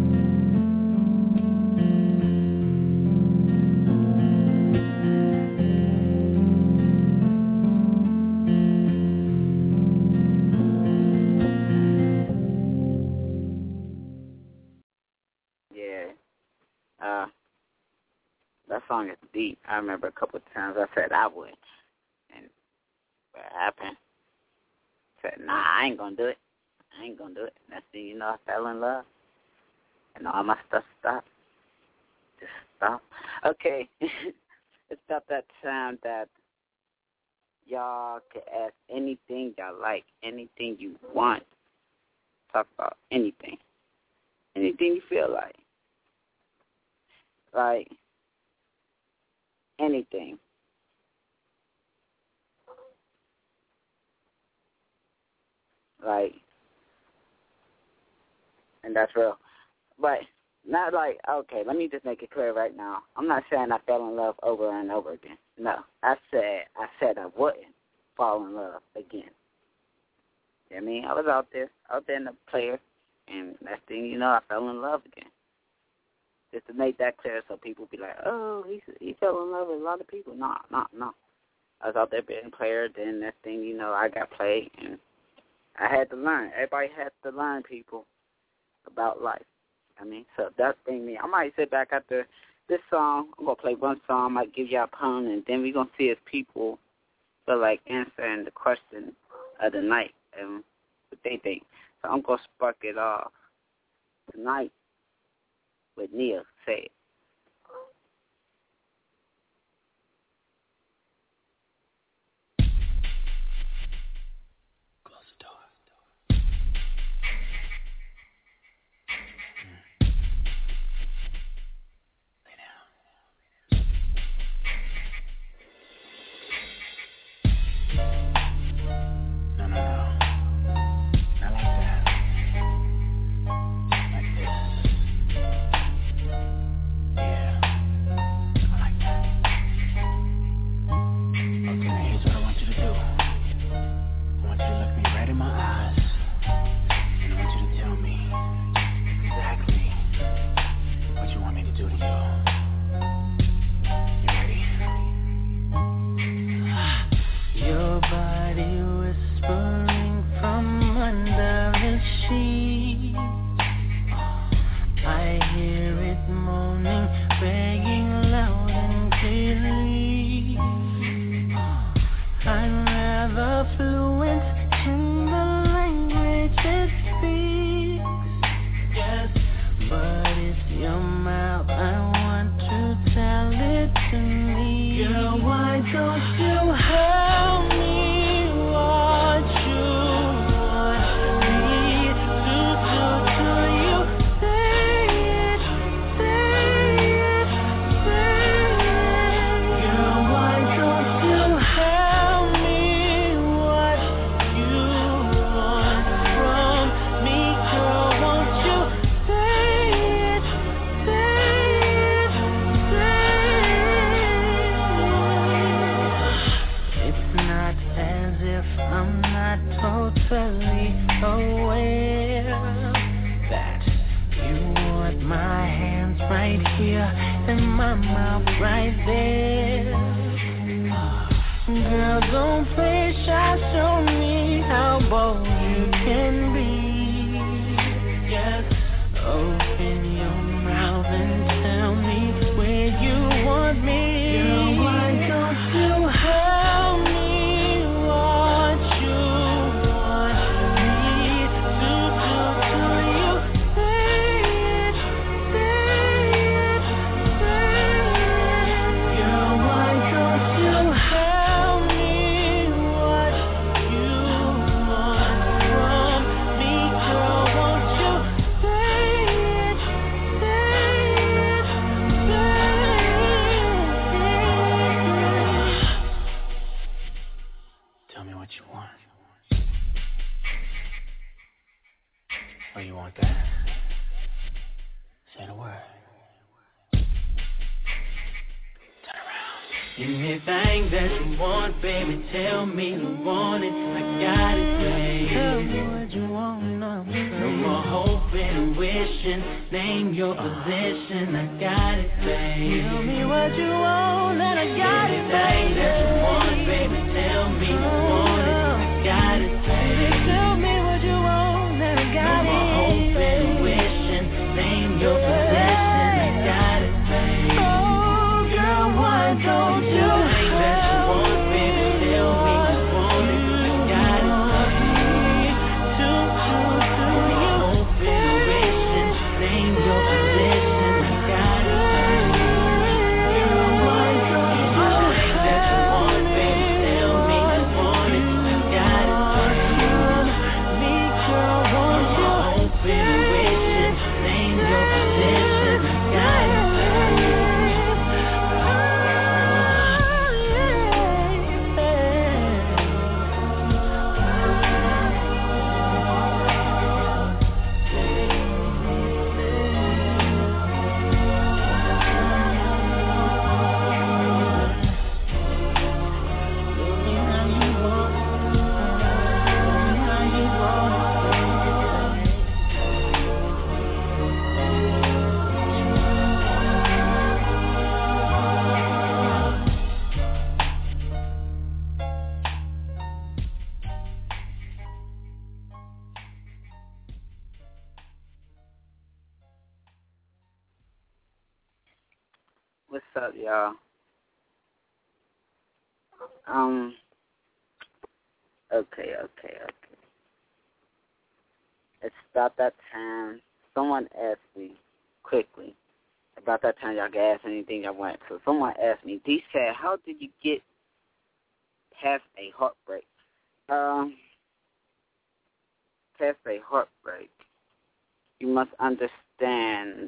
Yeah. That song is deep. I remember a couple of times I said I would. And what happened? Said, nah, I ain't gonna do it. I ain't gonna do it. Next thing you know, I fell in love. And all my stuff stopped. Just stopped. Okay. It's about that time that y'all can ask anything y'all like, anything you want. Talk about anything. Anything you feel like. Like, anything. Like, and that's real. But not like, okay, let me just make it clear right now. I'm not saying I fell in love over and over again. No, I said I wouldn't fall in love again. You know what I mean? I was out there in the player, and next thing you know, I fell in love again. Just to make that clear so people be like, oh, he fell in love with a lot of people. No. I was out there being a player, then next thing you know, I got played, and I had to learn. Everybody has to learn, people, about life. I mean, so that's thing me. I might sit back after this song. I'm going to play one song. I might give y'all a poem, and then we're going to see if people feel like answering the question of the night and what they think. So I'm going to spark it off tonight with Nia. Say it. Not like that. Like this. if I'm not totally aware that you want my hands right here and my mouth right there. Girl, don't play shy, show me how bold you can be. Yes, open your mouth and tell me where you want me. Girl, why don't you help me what you want me to do to you? Say it, say it, say it. Girl, why don't you help me what you want from me? Girl, won't you say it, say it, say it. Tell me what you want. Oh, you want that? Say the word. Turn around. Anything that you want, baby, tell me you want it. I got it, baby. Tell me what you want, no more hoping and wishing. Name your position, I got it, baby. Tell me what you want, and I got it, baby. Anything that you want, baby, tell me you want it. I got it, baby. Tell me what you want, and I got it. No more hoping and wishing. Name your position, I got it, baby. Oh, girl, why don't you anything that you want, baby, tell me you want it. I got it, baby. To you, hoping and wishing. Name your position, I got it, baby. Girl, why don't you anything that you want, baby, tell me you want it. I got it, baby. Me, girl, won't you hoping and wishing. Name your position, I got it, baby. What's up, y'all? Okay. It's about that time. Someone asked me quickly. About that time, y'all can ask anything y'all want. So someone asked me, D said, how did you get past a heartbreak? Past a heartbreak. You must understand,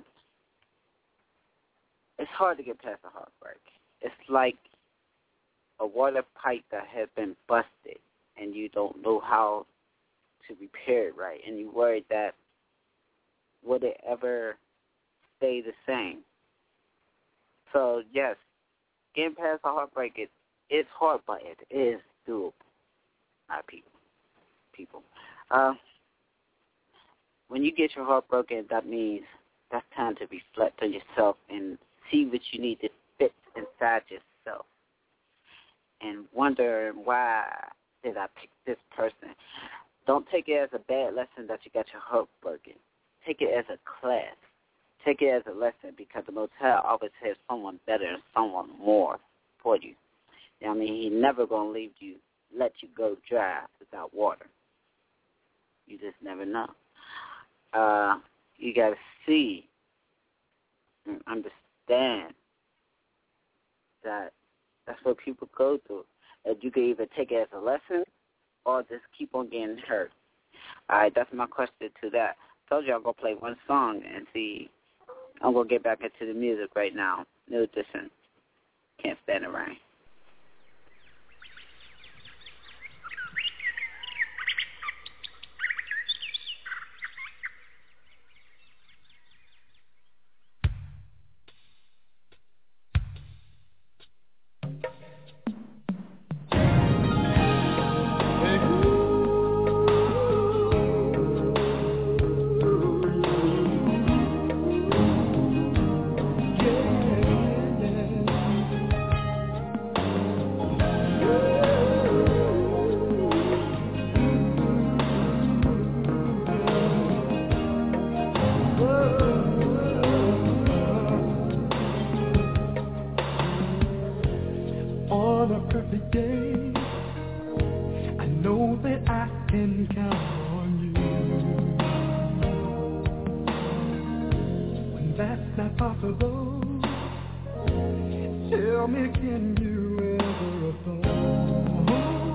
it's hard to get past a heartbreak. It's like a water pipe that has been busted and you don't know how to repair it right, and you worried that would it ever stay the same. So yes, getting past a heartbreak, it's hard, but it is doable. Not people. When you get your heart broken, that means that's time to reflect on yourself and see what you need to fix inside yourself, and wonder why did I pick this person. Don't take it as a bad lesson that you got your heart broken. Take it as a class. Take it as a lesson, because the Most High always has someone better and someone more for you. You know what I mean? He's never going to let you go dry without water. You just never know. You got to see and understand that that's what people go through. And you can either take it as a lesson or just keep on getting hurt. All right, that's my question to that. Told you I'm going to play one song and see. I'm going to get back into the music right now. New Edition. Can't Stand the Rain. that I can count on you. When that's not possible, tell me, can you ever afford?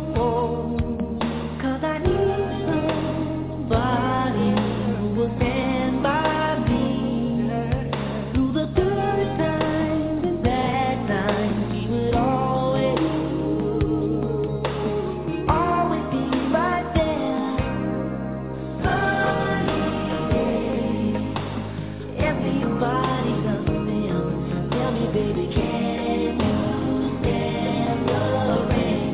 'Cause I need somebody who will stand by me through the good times and bad times. He would always be right there. Everybody loves them. Tell me, baby, can you stand the rain?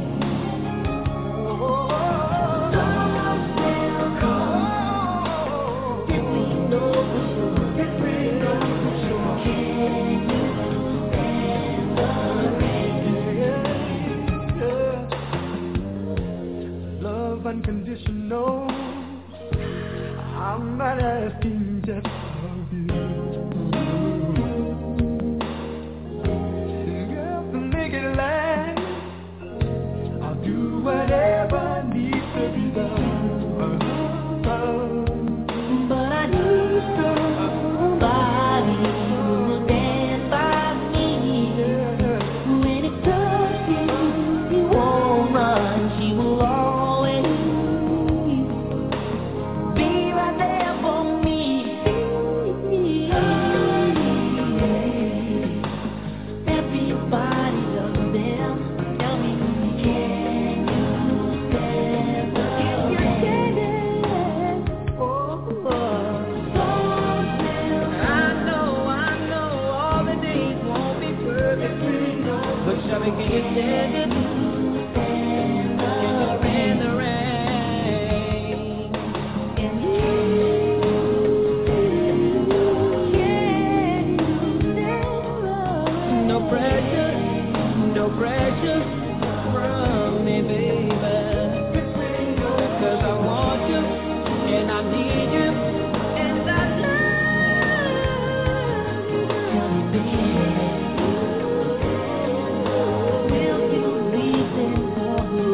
Storms will come. This we know for sure. Can you stand the rain? Love unconditional. I'm not asking just of you. Girl, to make it last, I'll do whatever needs to be done. But I need somebody who will stand by me. When it's tough, she won't run. She will always be right there for me. Everybody loves them. Tell me, can you stand the rain? I know all the days won't be perfect, but shall we can you stand it? Stand the rain. And you no pressure from me, baby. 'Cause I want you and I need you and I love you. Tell me, baby, will you listen for me?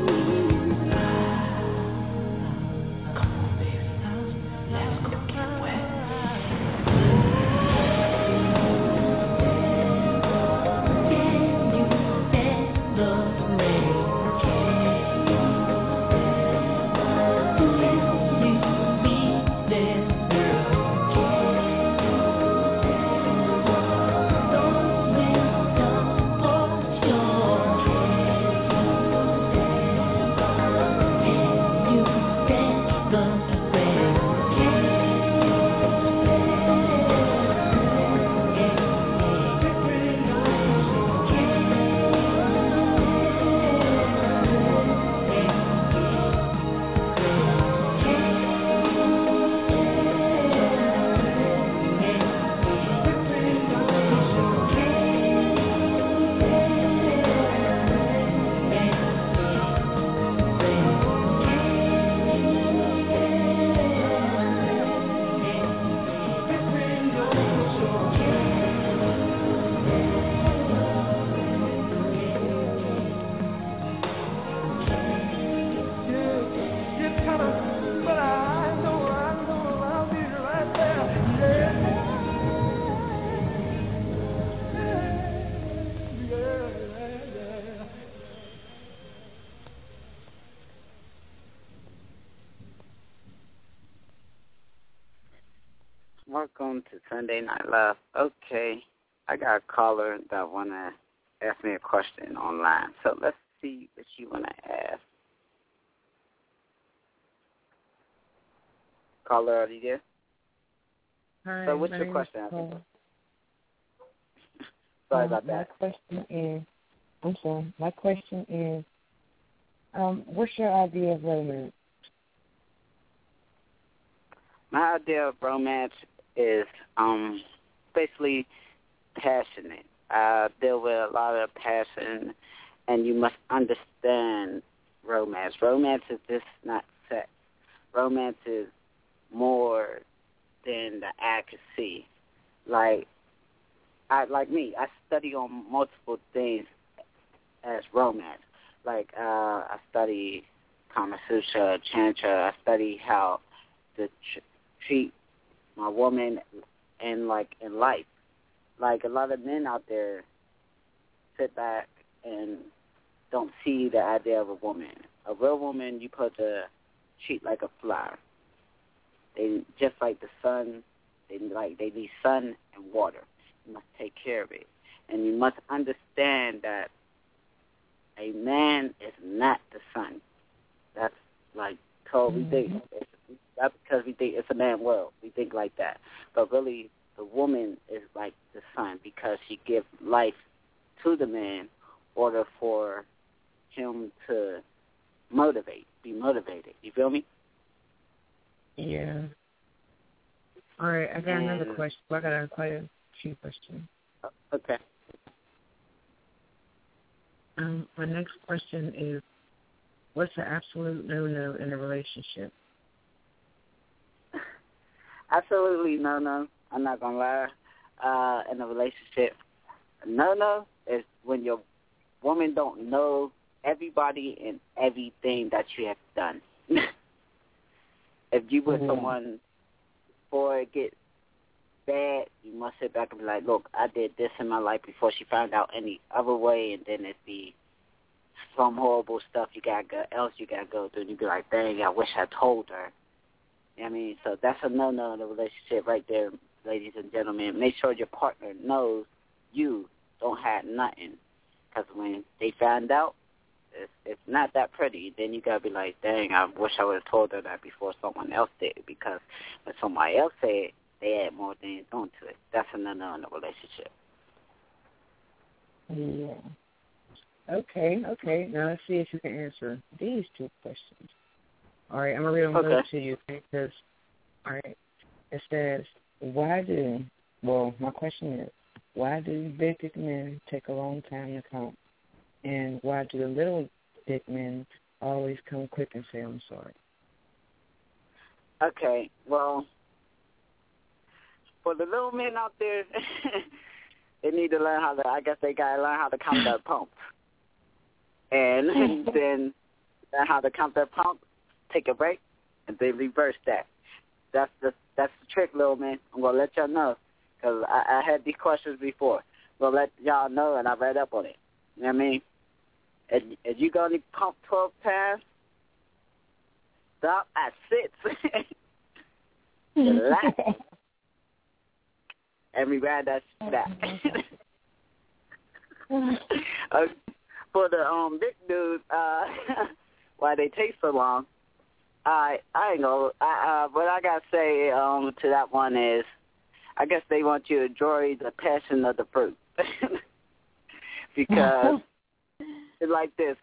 Come on, baby, let's go get wet. Can you stand the rain? Will you be there, girl? Storms will come for sure. Can you stand the rain? It's kinda, but I know I'll be right there. Yeah. Welcome to Sunday Night Love. Okay, I got a caller that want to ask me a question online. So let's see what you want to ask. Caller, are you there? Hi, So what's my your name question? is Paul. Sorry about that. My question is, what's your idea of romance? My idea of romance is basically passionate. I deal with a lot of passion, and you must understand romance. Romance is just not sex. Romance is more than the eye can see. Like me, I study on multiple things as romance. Like I study Kama Sutra, Tantra. I study how to treat my woman in life. Like a lot of men out there sit back and don't see the idea of a woman. A real woman, you put to treat like a flower. They just like the sun. They need sun and water. You must take care of it, and you must understand that a man is not the sun. That's like totally think. That's because we think it's a man world. We think like that, but really, the woman is like the sun because she gives life to the man in order for him to be motivated. You feel me? Yeah. All right, I got another question. I got quite a few questions. Okay. My next question is, what's the absolute no-no in a relationship? Absolutely no-no. I'm not going to lie. In a relationship, no-no is when your woman don't know everybody and everything that you have done. If you with someone before it gets bad, you must sit back and be like, look, I did this in my life before she found out any other way, and then it be some horrible stuff you got to go through, and you be like, dang, I wish I told her. You know what I mean? So that's a no-no in a relationship right there, ladies and gentlemen. Make sure your partner knows you don't have nothing, because when they find out, it's not that pretty. Then you got to be like, dang, I wish I would have told her that before someone else did, because when somebody else said it, they add more things onto it. That's a no-no in a relationship. Yeah. Okay. Now let's see if you can answer these two questions. All right, I'm going to read them both to you because, all right, it says, my question is, why do big dick men take a long time to come? And why do the little dick men always come quick and say, I'm sorry? Okay, well, for the little men out there, they need to learn they got to learn how to count their pumps. And then learn how to count their pumps, take a break, and then reverse that. That's the trick, little man. I'm going to let y'all know, because I had these questions before. I'm going to let y'all know, and I read up on it. You know what I mean? If you going to pump 12 times, stop at 6. Relax. And we ran that back. For the big dudes, why they take so long, I ain't know. What I got to say to that one is, I guess they want you to enjoy the passion of the fruit. Because it's like this.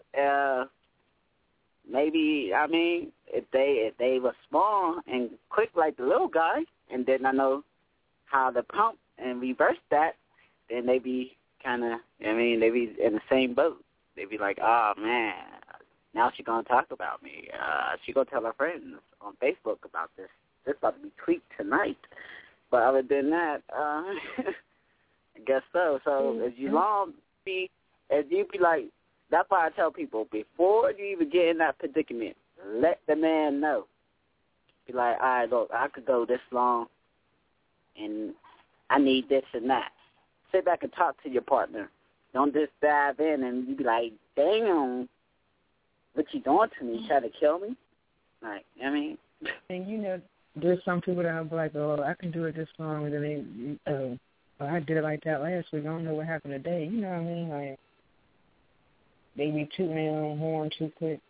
Maybe, I mean, if they were small and quick like the little guy, and then I know how to pump and reverse that, then they be kind of, they be in the same boat. They be like, oh, man, now she going to talk about me. She going to tell her friends on Facebook about this. This about to be tweaked tonight. But other than that, I guess so. So if you be like, that's why I tell people, before you even get in that predicament, let the man know. Be like, all right, look, I could go this long, and I need this and that. Sit back and talk to your partner. Don't just dive in and you be like, damn, what you doing to me? Try to kill me? Like, you know what I mean? And, there's some people that are like, oh, I can do it this long, and then I did it like that last week. I don't know what happened today. You know what I mean? Like, they be tooting their own horn too quick.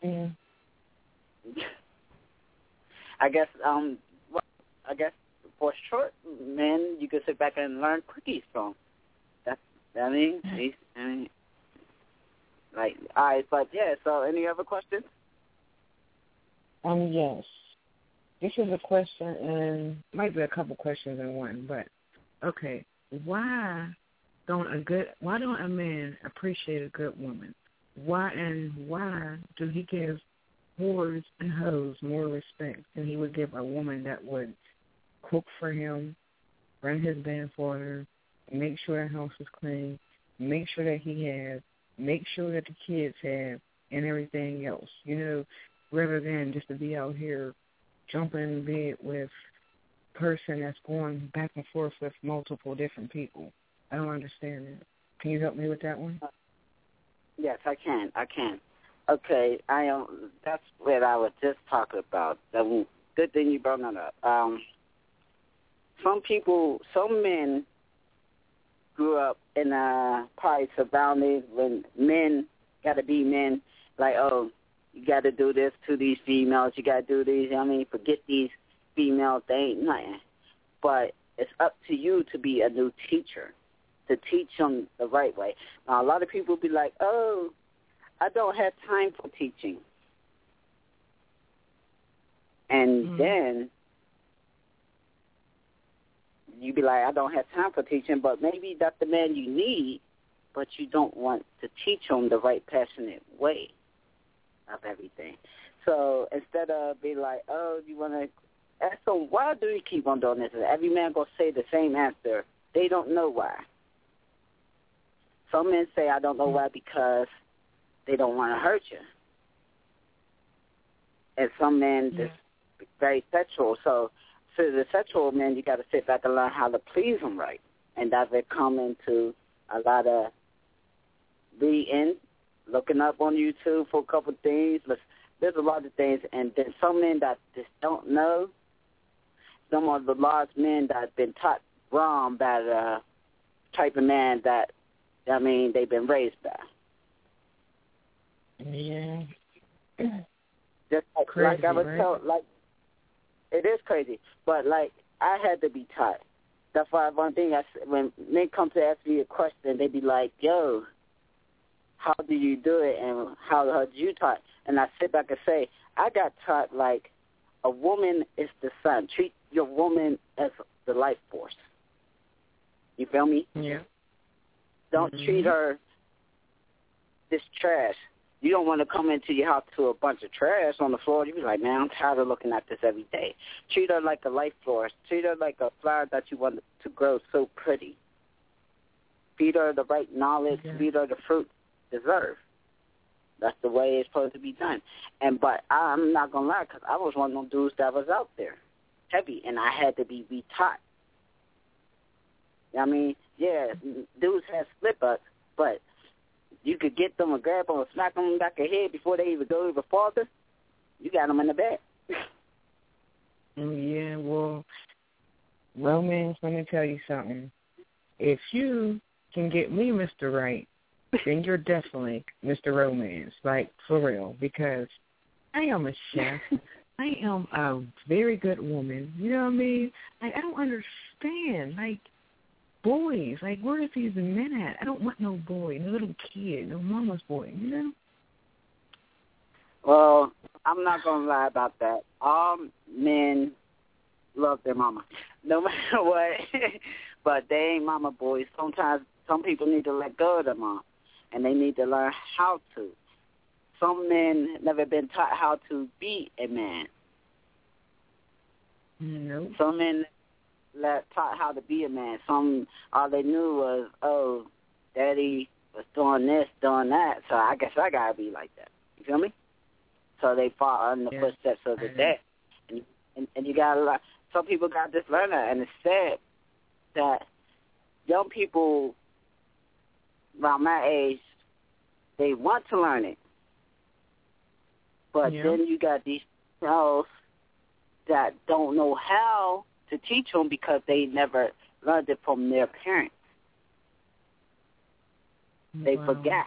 I guess for short men, you could sit back and learn quickies from. All right, but yeah. So, any other questions? Yes. This is a question, and might be a couple questions in one. But okay, why don't a man appreciate a good woman? Why do he give whores and hoes more respect than he would give a woman that would cook for him, run his band for her, make sure the house is clean, make sure that he has, make sure that the kids have, and everything else? rather than just to be out here jumping in bed with a person that's going back and forth with multiple different people. I don't understand that. Can you help me with that one? Yes, I can. Okay, that's what I was just talking about. Good thing you brought that up. Some men grew up in probably surrounded when men got to be men, like, oh, you got to do this to these females, you got to do these, forget these females, they ain't nothing. But it's up to you to be a new teacher, to teach them the right way. Now, a lot of people be like, oh, I don't have time for teaching. And then you be like, I don't have time for teaching, but maybe that's the man you need, but you don't want to teach them the right, passionate way of everything. So instead of be like, oh, you want to ask them, why do you keep on doing this? Every man going to say the same answer. They don't know why. Some men say, I don't know why, because they don't want to hurt you. And some men just very sexual. So for the sexual men, you got to sit back and learn how to please them right. And that's where come into a lot of reading, looking up on YouTube for a couple of things. There's a lot of things. And then some men that just don't know, some of the large men that have been taught wrong by the type of man that, they've been raised by. Yeah. Just crazy, I was right? told, it is crazy, but I had to be taught. That's why one thing when men come to ask me a question, they be like, "Yo, how do you do it, and how did you taught?" And I sit back and say, I got taught like a woman is the sun. Treat your woman as the life force. You feel me? Yeah. Don't treat her this trash. You don't want to come into your house to a bunch of trash on the floor. You be like, man, I'm tired of looking at this every day. Treat her like a life force. Treat her like a flower that you want to grow so pretty. Feed her the right knowledge. Feed her the fruit deserve. That's the way it's supposed to be done. But I'm not going to lie, because I was one of them dudes that was out there, heavy, and I had to be retaught. Dudes have slip-ups, but you could get them and grab them and smack them back the head before they even go even farther. You got them in the back. Yeah, well, romance, let me tell you something. If you can get me Mr. Right, then you're definitely Mr. Romance, like, for real, because I am a chef. I am a very good woman. You know what I mean? I don't understand, boys, where is these men at? I don't want no boy, no little kid, no mama's boy, you know? Well, I'm not going to lie about that. All men love their mama, no matter what. But they ain't mama boys. Sometimes some people need to let go of their mom, and they need to learn how to. Some men never been taught how to be a man. No. Some men taught how to be a man. All they knew was, oh, daddy was doing this, doing that, so I guess I got to be like that. You feel me? So they follow in the footsteps of their dad. And you got to learn. Some people got to just learn that, and it's sad that young people around my age, they want to learn it. But then you got these girls that don't know how to teach them because they never learned it from their parents. They forgot.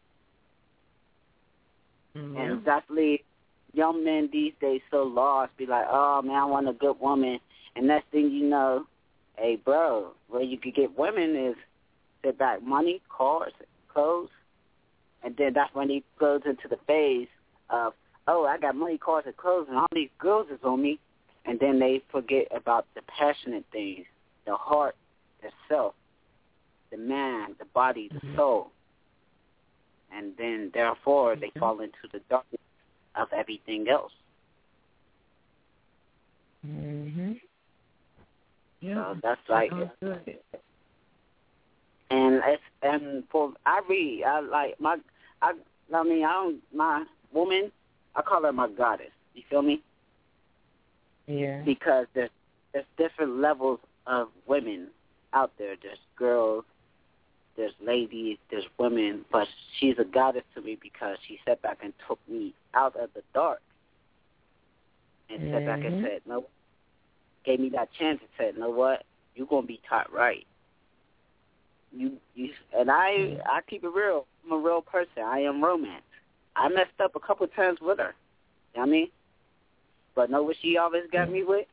And definitely young men these days so lost, be like, oh, man, I want a good woman. And next thing you know, hey, bro, where you could get women is sit back money, cars, clothes. And then that's when he goes into the phase of, oh, I got money, cars, and clothes, and all these girls is on me. And then they forget about the passionate things, the heart, the self, the man, the body, the soul. And then, therefore, they fall into the darkness of everything else. Mm-hmm. Yeah. So that's like it. And for I read, my woman, I call her my goddess. You feel me? Yeah. Because there's different levels of women out there. There's girls, there's ladies, there's women, but she's a goddess to me because she sat back and took me out of the dark and sat back and said, no, gave me that chance and said, you know what, you're going to be taught right. And I keep it real. I'm a real person. I am romance. I messed up a couple times with her. You know what I mean? But know what she always got me with?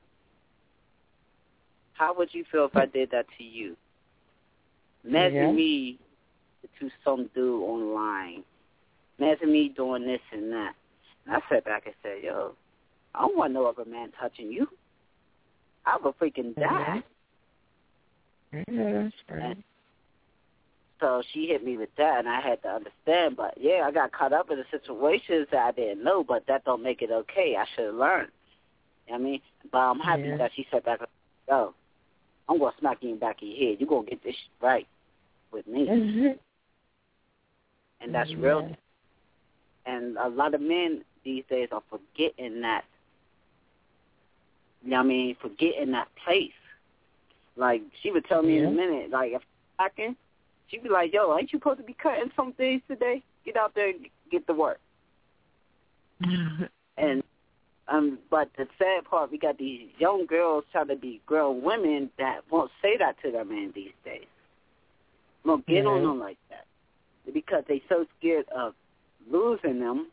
How would you feel if I did that to you? Imagine me to some dude online. Imagine me doing this and that. And I sat back and said, yo, I don't want no other man touching you. I would freaking die. Yeah, that's right. And so she hit me with that, and I had to understand. But, yeah, I got caught up in the situations that I didn't know, but that don't make it okay. I should have learned. You know what I mean? But I'm happy that she sat back and said, yo, I'm going to smack you in the back of your head. You're going to get this shit right with me. And that's real. And a lot of men these days are forgetting that. You know what I mean? Forgetting that place. Like, she would tell me in a minute, like, if I'm talking, she'd be like, yo, ain't you supposed to be cutting some things today? Get out there and get to work. And but the sad part, we got these young girls trying to be grown women that won't say that to their man these days. Won't get on them like that because they so scared of losing them,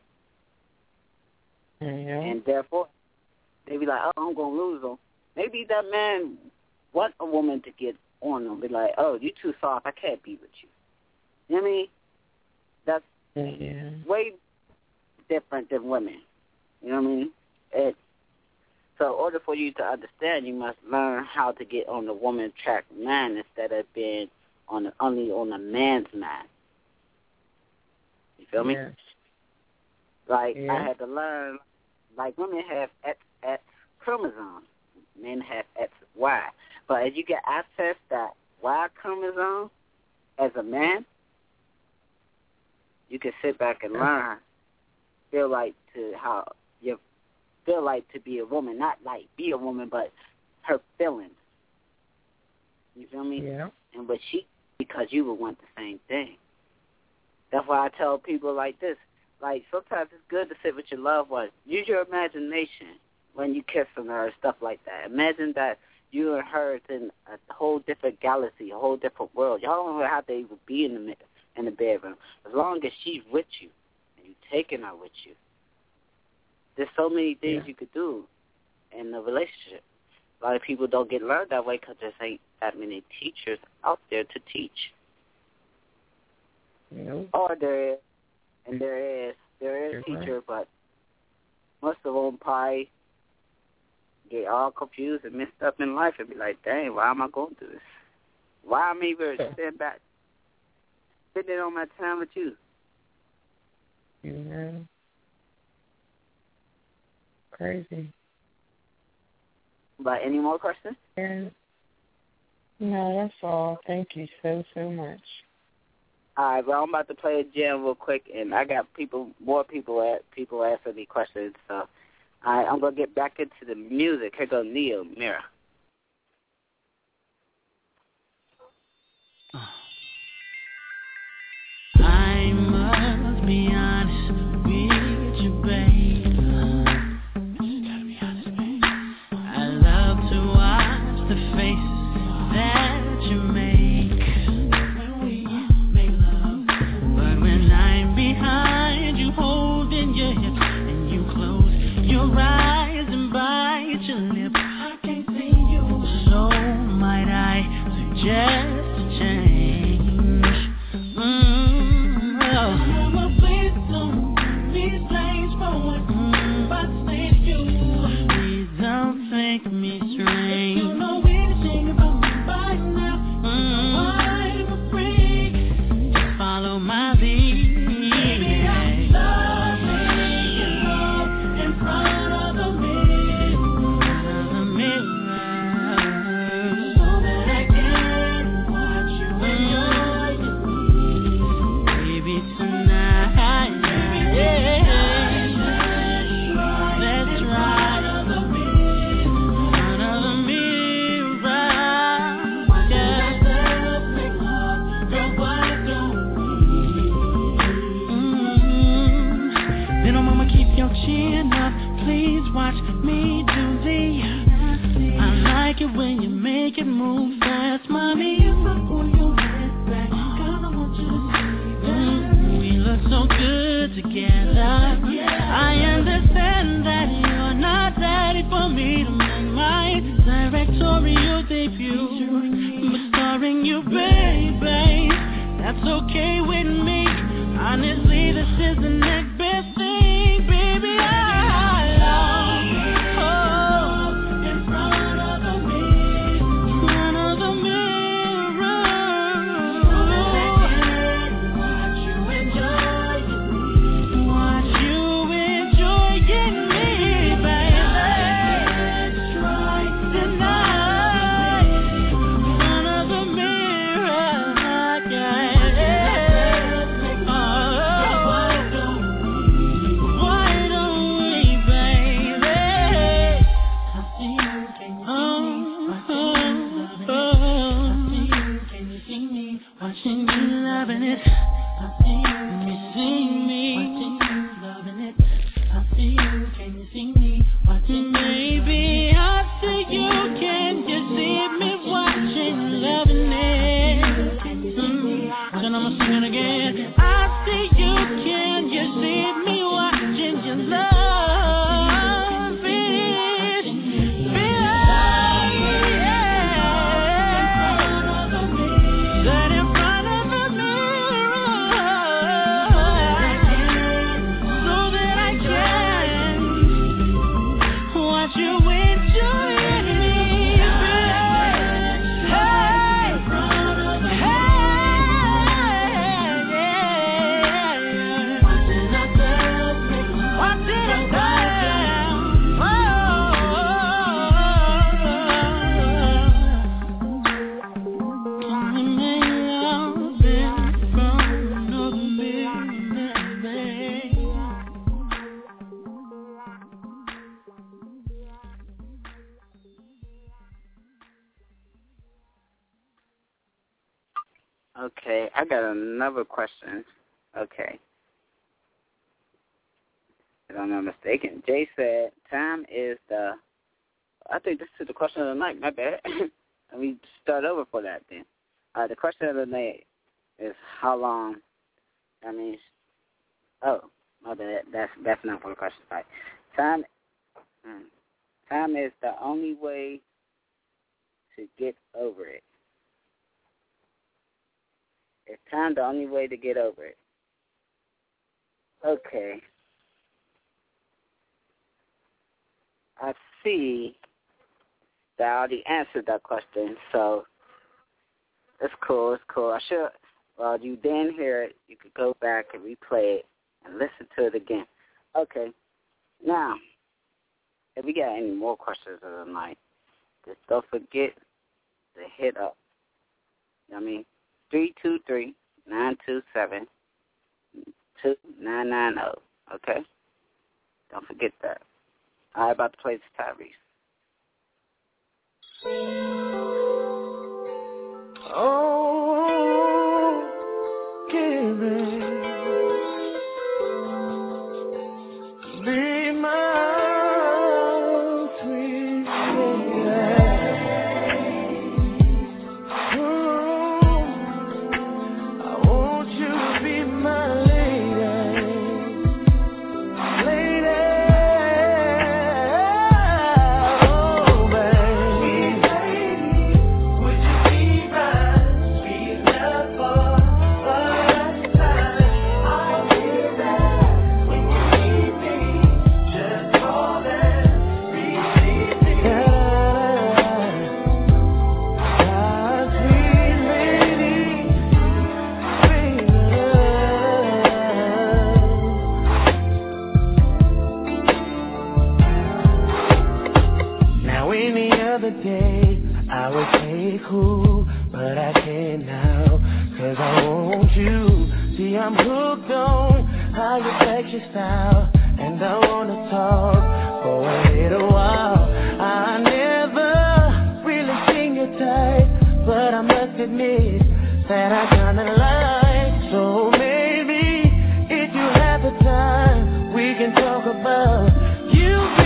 and therefore they be like, oh, I'm going to lose them. Maybe that man want a woman to get on them, be like, oh, you too soft, I can't be with you. You know what I mean? That's way different than women. You know what I mean? So in order for you to understand, you must learn how to get on the woman track man instead of being only on a man's man. You feel me? Like, I had to learn, like, women have X chromosomes. Men have XY. But as you get access that Y chromosome as a man, you can sit back and learn, feel like to be a woman, not like be a woman, but her feelings. You feel me? Yeah. And but because you would want the same thing. That's why I tell people like this. Like, sometimes it's good to sit with your loved ones. Use your imagination when you kissing her, stuff like that. Imagine that you and her is in a whole different galaxy, a whole different world. Y'all don't know how they would be in the bedroom. As long as she's with you and you taking her with you. There's so many things you could do in a relationship. A lot of people don't get learned that way because there ain't that many teachers out there to teach. Or there is, and there is a teacher, but most of them probably get all confused and messed up in life and be like, dang, why am I going through this? Why am I even sitting back, spending on my time with you? Yeah. Crazy. But any more questions? No, that's all. Thank you so much. All right, well, I'm about to play a jam real quick, and I got more people asking me questions. So, all right, I'm gonna get back into the music. Here goes Neo Mirror. I must be honest with you, babe. I love to watch the faces that you make when we make love. But when I'm behind you, holding your hips, and you close your eyes and bite your lip, I can't see you. So might I suggest a change? Make me strange. You know anything about me by now. I'm a freak. Just follow my lead. Baby, I'm loving you in front of the mirror. So that I can please watch me do the. I like it when you make it move fast, mommy. If I pull your head back, girl, I want you to see. We look so good together. I understand that you're not ready for me to make my directorial debut, but starring you, baby, that's okay with me. Honestly, this is the next best thing, baby. I love in front of the mirror, watch you enjoying me, baby. Let's try tonight in front of the mirror, yeah. Watching you loving it, I see you, can you see me? Watching you loving it, I see you, can you see me? Watching baby, I see you, can you see me? Watching you loving it, can you see me? So I'm singing again. I see you, can you see me? Watching you love it. Okay, I got another question. Okay. If I'm not mistaken, Jay said, time is the, I think this is the question of the night, my bad. Let me start over for that then. The question of the night is how long, my bad, that's not for the question. Right. Time is the only way to get over it. Is time the only way to get over it? Okay. I see that I already answered that question, so it's cool. I should, while you didn't hear it, you could go back and replay it and listen to it again. Okay. Now, if we got any more questions of the night, just don't forget to hit up. 323-927-2990. Okay? Don't forget that. I'm about to play this Tyrese. Oh, Karen, be my sweet I want you to be my lady. Oh, baby, would you be my sweet love for a lifetime? I'll be there when you need me. Just call and receive me. Sweet lady, sweet love. Now any other day I would say cool, but I can't now, 'cause I want you. See, I'm hooked on how you flex your style, and I wanna talk for a little while. I never really seen your type, but I must admit that I kinda like. So maybe if you have the time, we can talk about you.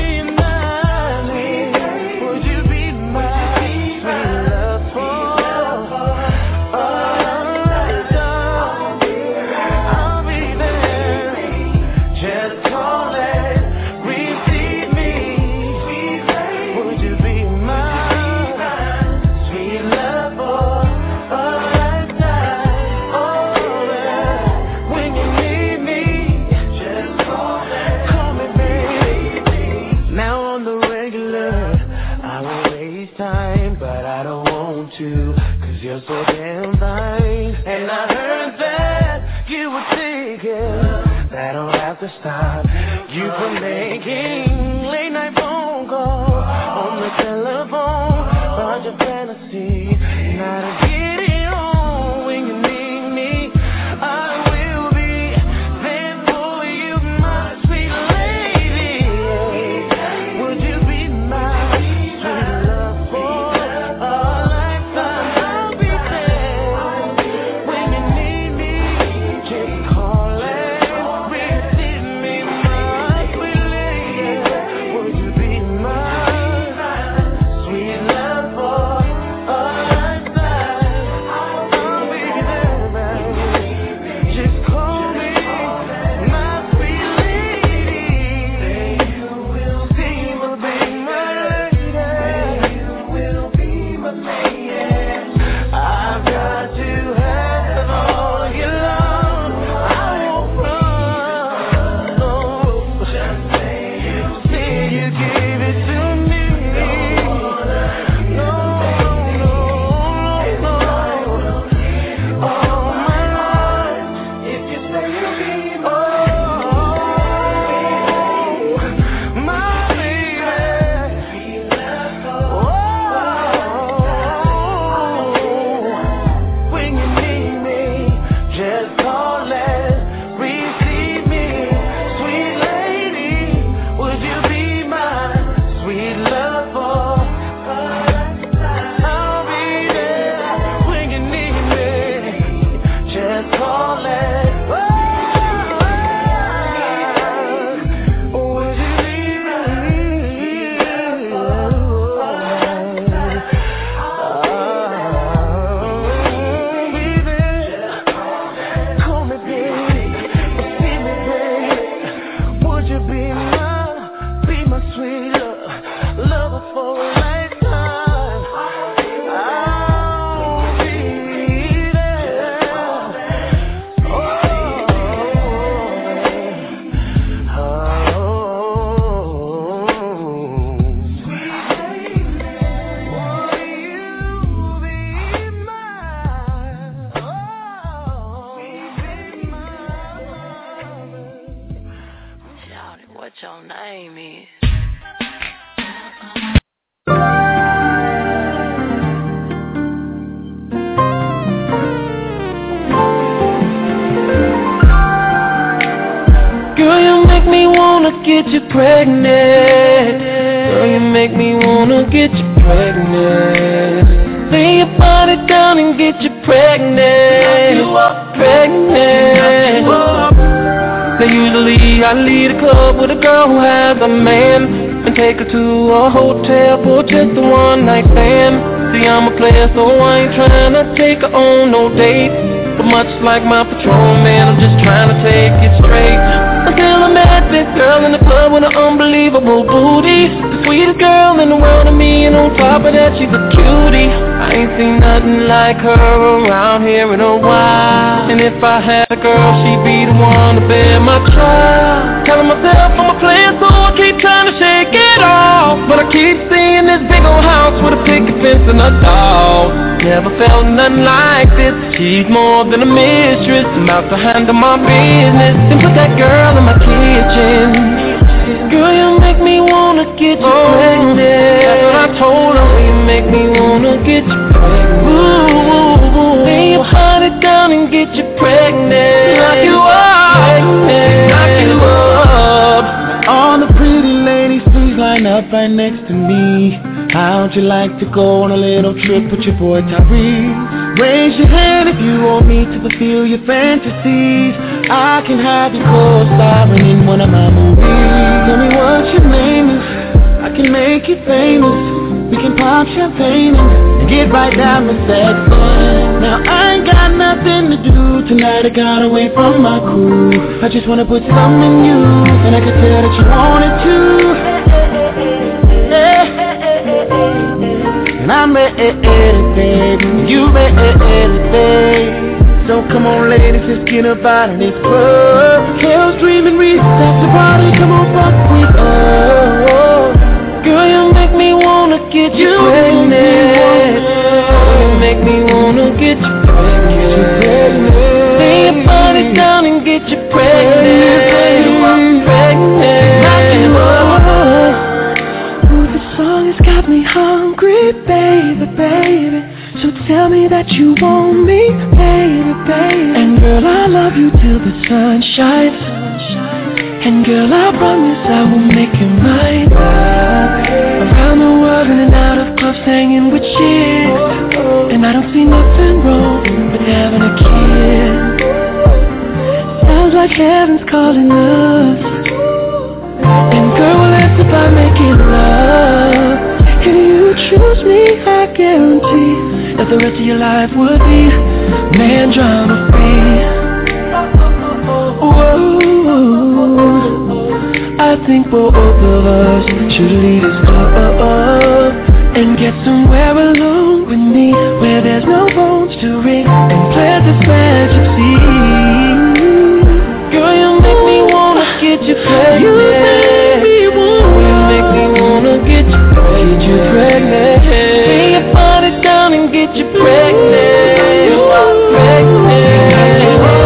you, cause you're so damn fine. And I heard that you were thinking that I'll have to stop you from making late night phone calls on the telephone. Find your fantasy, not a get it on when you need me. I will be there for you, my sweet lady. Would you be my sweet love for a lifetime? I'll be there when you need me. Just call and receive me, my sweet lady. Would you be my sweet love for a lifetime? I'll be there, baby. Just call me my sweet lady. You will be my lady. You will be my lady. I've got to have all your love. I won't run. No, just say you give it to me. No, all my life. If you say you'll be my baby. When you need me, just call and receive me. Sweet lady, would you be my sweet love for a lifetime? I'll be there when you need me. Just call and would you be be there. Call me, baby. See me, baby. Would you be my sweet lover for a lifetime? I'll be there. What your name is? Girl, you make me wanna get you pregnant. Girl, you make me wanna get you pregnant. Lay your body down and get you pregnant. Pregnant. Now usually I lead a club with a girl who has a man and take her to a hotel for just a one night stand. See, I'm a player, so I ain't trying to take her on no date. But much like my Patron, man, I'm just trying to take it straight. Until I met this girl in the club with an unbelievable booty, the sweetest girl in the world to me, and on top of that, she's a cutie. I ain't seen nothing like her around here in a while. And if I had a girl, she'd be the one to bear my child. Telling myself I'm a player, so I keep trying to shake it off. But I keep seeing this big old house with a picket fence and a dog. Never felt nothing like this. She's more than a mistress. I'm about to handle my business and put that girl in my kitchen. Girl, you make me wanna get you pregnant. That's what I told her. You make me wanna get you pregnant. Ooh, lay your body down and get you pregnant. Knock you up, knock you up. All the pretty ladies, please line up right next to me. How'd you like to go on a little trip with your boy Tyrese? Raise your hand if you want me to fulfill your fantasies. I can have you co-starring in one of my movies. Tell me what your name is, I can make you famous. We can pop champagne and get right down to sex. Now I ain't got nothing to do tonight, I got away from my crew. I just wanna put something in you, and I can tell that you want it too. And I'm ready, baby, you ready, baby. So come on ladies, let's get up out of this club. Hell's dreaming, recess the party, come on fuck with us. Girl, you make me wanna get you pregnant. tell me that you want me, baby, baby. And girl, I love you till the sun shines. And girl, I promise I will make you mine. Around the world in and out of clubs, hanging with chicks. And I don't see nothing wrong with having a kid. Sounds like heaven's calling us. And girl, we'll answer by making love. If you choose me, I guarantee that the rest of your life would be man drama free. Whoa, I think both of us should leave this club and get somewhere alone with me, where there's no phones to ring and plant this magic seed. Girl, you make me wanna get you pregnant. You make me wanna get you pregnant. Bring your body down and get you pregnant. You are pregnant.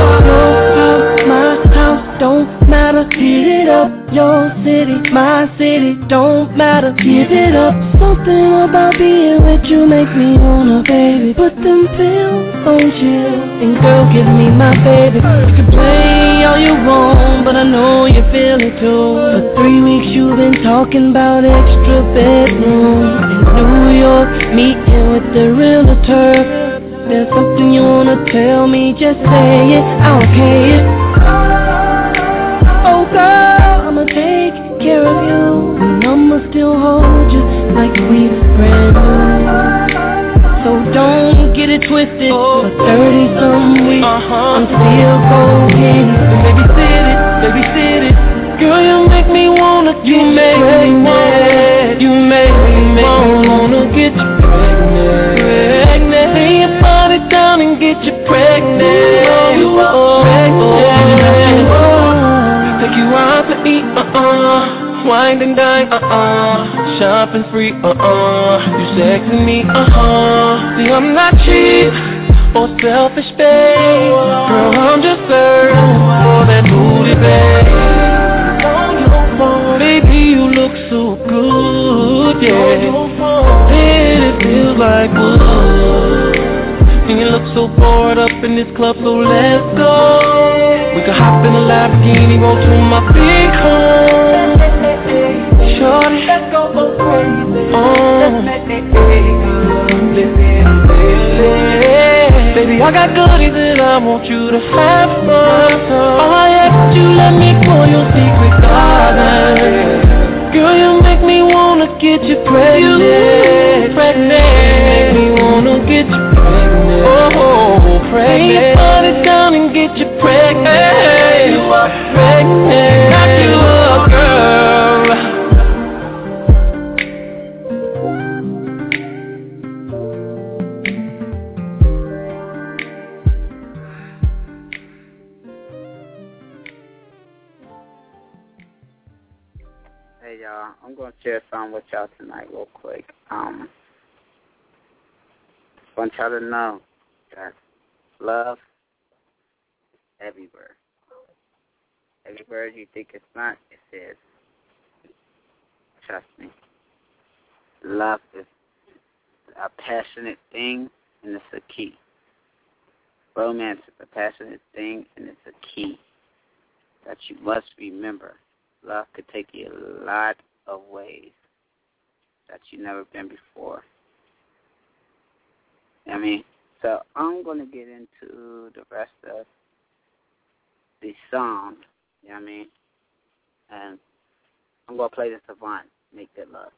My house don't matter. Hit it up. Your city, my city, don't matter. Give it up. Something about being with you make me wanna, baby. Put them pills on chill and girl, give me my baby. You can play all you want, but I know you feel it too. For 3 weeks you've been talking about extra bedroom in New York, meeting with the realtor. There's something you wanna tell me, just say it, I'll pay it. Oh girl, I'ma take care of you, and I'ma still hold you like we brand new. So don't get it twisted, for 30-some weeks, I'm still cocaine. Babysit it, girl, you make me wanna get you pregnant. You make me wanna get you pregnant. Lay your body down and get you pregnant. You are pregnant. Take you out to eat, wine and dine, shopping free, you sexy me, See, I'm not cheap or selfish, babe. Girl, I'm just searching for that booty, babe. Baby, you look so good, yeah. It feels like wood. And you look so bored up in this club, so let's go. We could hop in a Lamborghini, roll to my big home. Shorty, let's go crazy. Baby, I got goodies and I want you to have fun. All I ask is you let me pour your secret garden. Girl, you make me wanna get you pregnant. Make me wanna get you pregnant. Oh, pregnant. Lay your body down and get you pregnant. You are pregnant. Knock you up, girl. Hey y'all, I'm gonna share something with y'all tonight real quick. Want y'all to know that love is everywhere. Everywhere you think it's not, it is. Trust me. Love is a passionate thing, and it's a key. Romance is a passionate thing, and it's a key that you must remember. Love could take you a lot of ways that you've never been before. I mean, so I'm going to get into the rest of the song, you know what I mean? And I'm going to play the Savant, Make Good Love.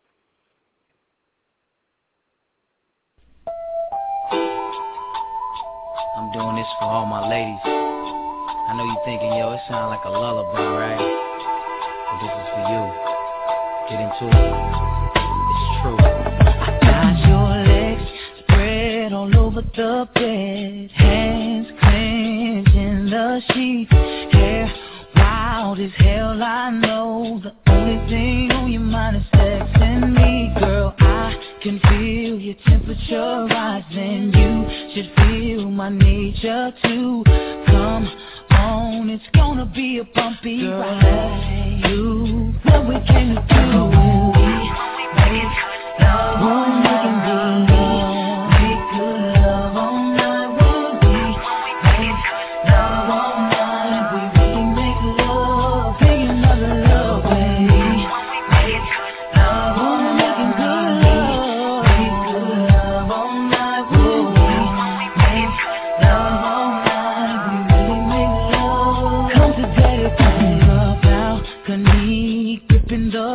I'm doing this for all my ladies. I know you thinking, yo, it sounds like a lullaby, right? But this is for you. Get into it. It's true. I got your legs spread all over the bed, hands clenched in the sheets, hair wild as hell. I know the only thing on your mind is sex and me, girl. I can feel your temperature rising. You should feel my nature too. Come on, it's gonna be a bumpy ride. You, what we came to do, we make love, make good love.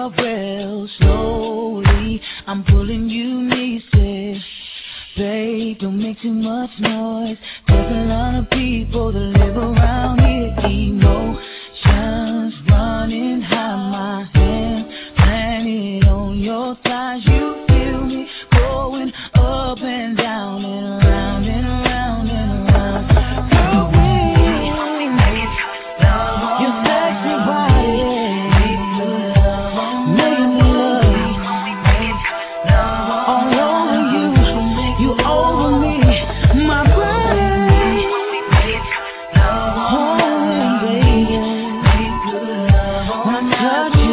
up real slowly. I'm pulling you nieces. Babe, don't make too much noise. There's a lot of people that live around here. Emotions running high, my hand planted on your thighs. You feel me going up and down and around and around and around. Girl, your sexy body making me love all over you. You over me, my body. Oh, baby, when I touch you,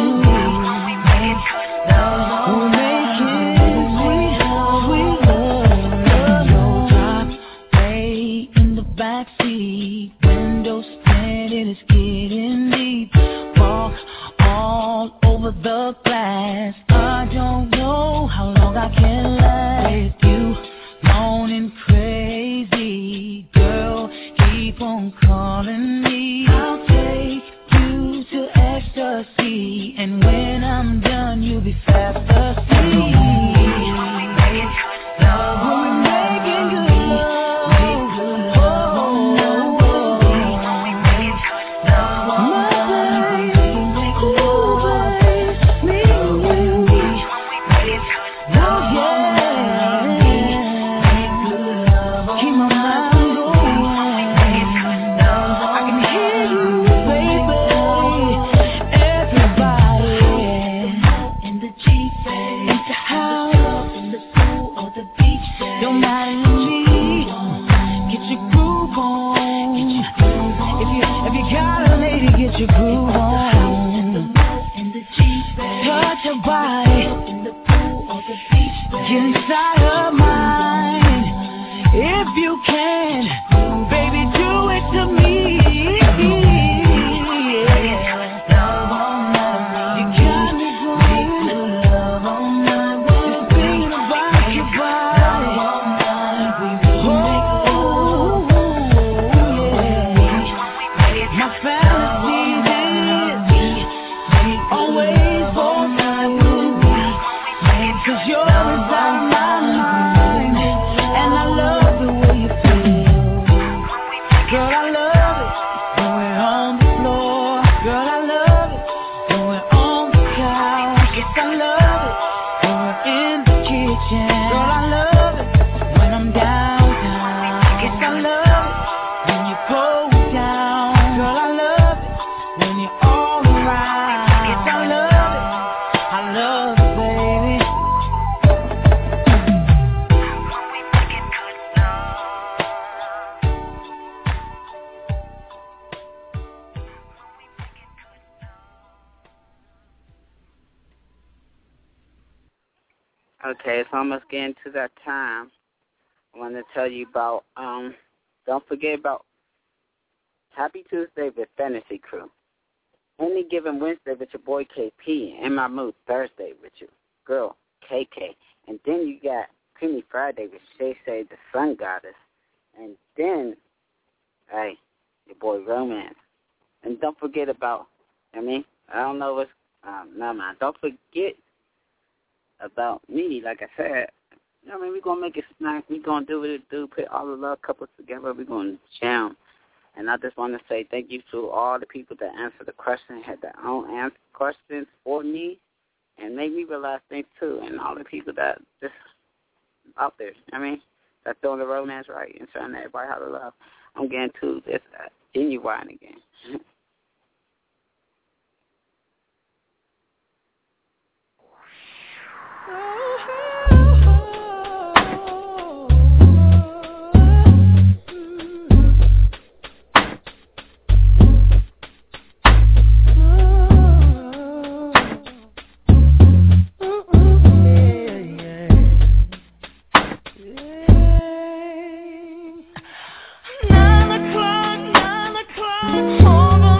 we'll make it sweet love. No drop, way in the backseat, windows tinted, it's getting deep. Walk all over the glass. I don't know how long I can last with you. Moaning crazy, girl, keep on calling me. I'll take you to ecstasy, and when I'm done, you'll be fast asleep. We're making good love. Don't matter to me. Get your groove on. If you got a lady, get your groove on. Touch her body. Get inside her mind. If you can, baby, do it to me. Okay, it's almost getting to that time. I want to tell you about, don't forget about Happy Tuesday with Fantasy Crew. Any Given Wednesday with your boy KP. In My Mood Thursday with your girl KK. And then you got Creamy Friday with Shay Shay, the Sun Goddess. And then, hey, your boy Romance. And don't forget about, I don't know what's, no man, don't forget about me, like I said. We're going to make it snack. We're going to do what it do, put all the love couples together. We're going to jam. And I just want to say thank you to all the people that answered the question, had their own answer questions for me, and made me realize things too. And all the people that just out there, that's doing the romance right and showing everybody how to love. I'm getting to this genuine again. Nine o'clock, 9 o'clock,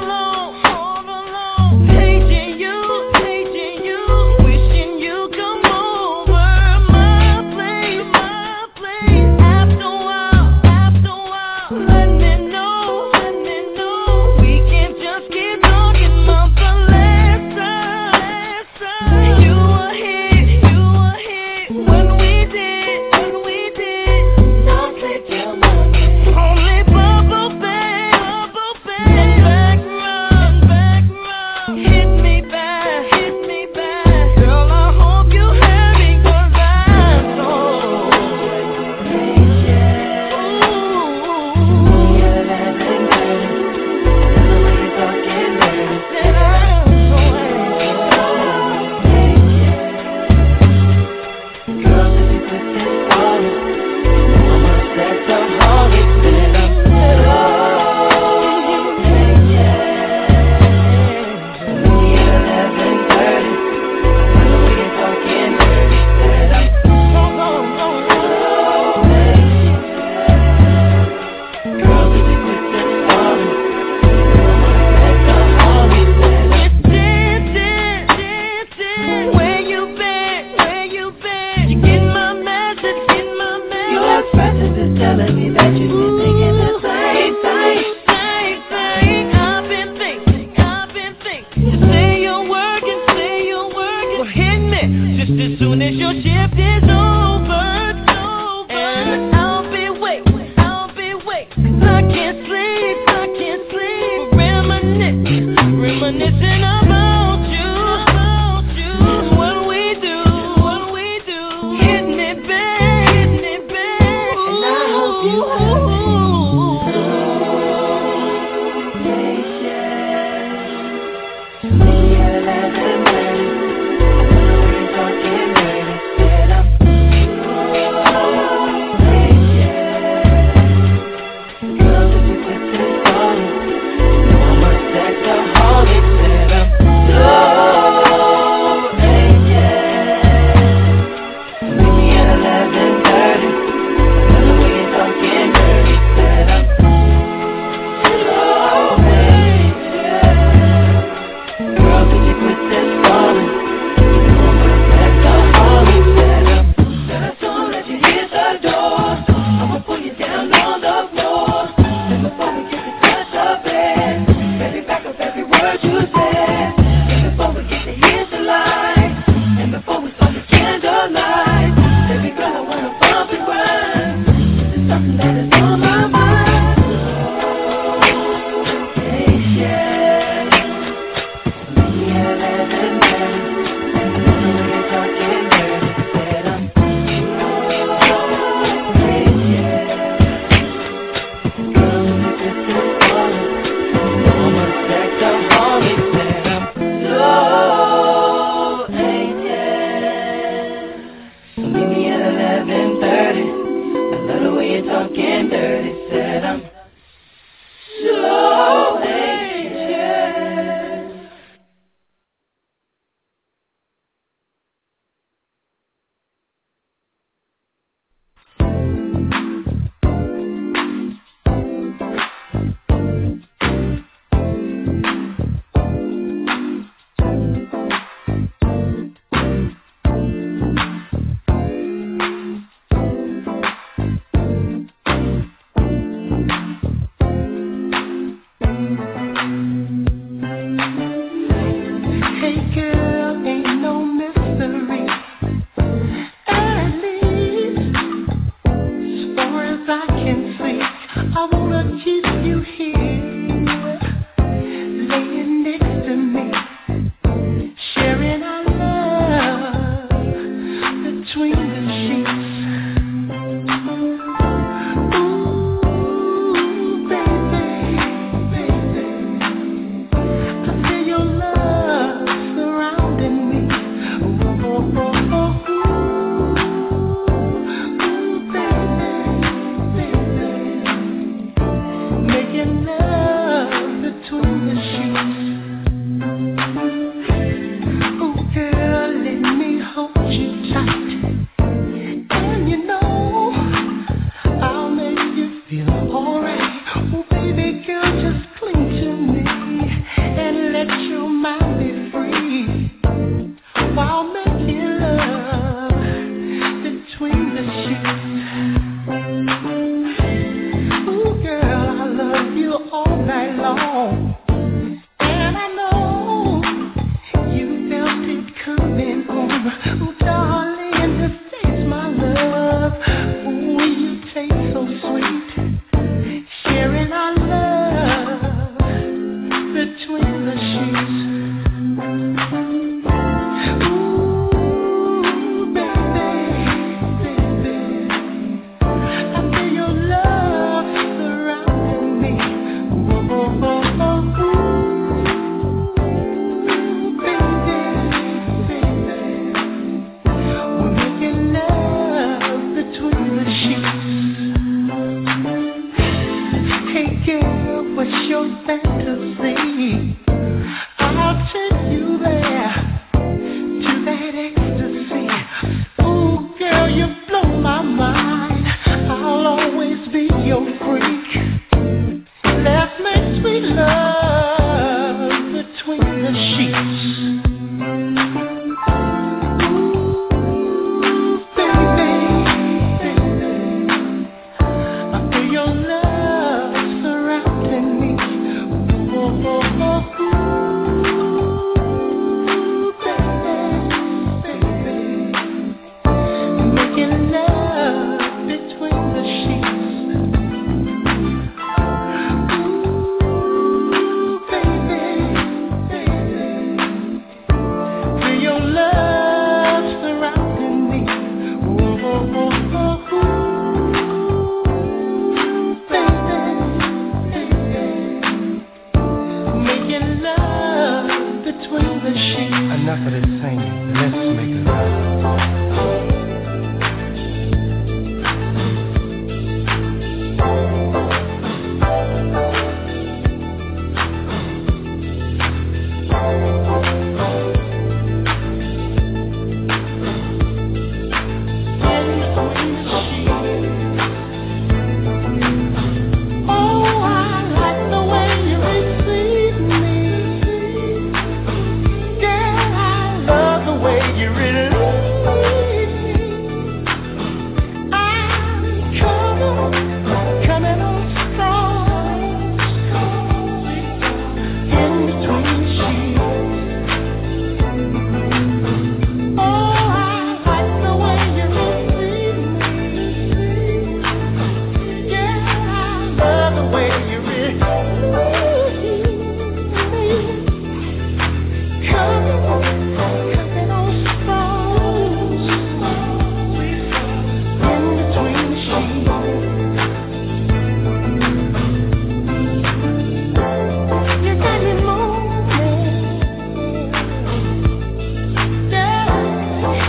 telling me that you've been thinking the same thing. I've been thinking. You say you're working, well hit me just as soon as your shift is over. And I'll be waiting. I can't sleep, reminiscing about you. What we do. Hit me, babe. And I hope you have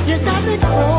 You got me crawling.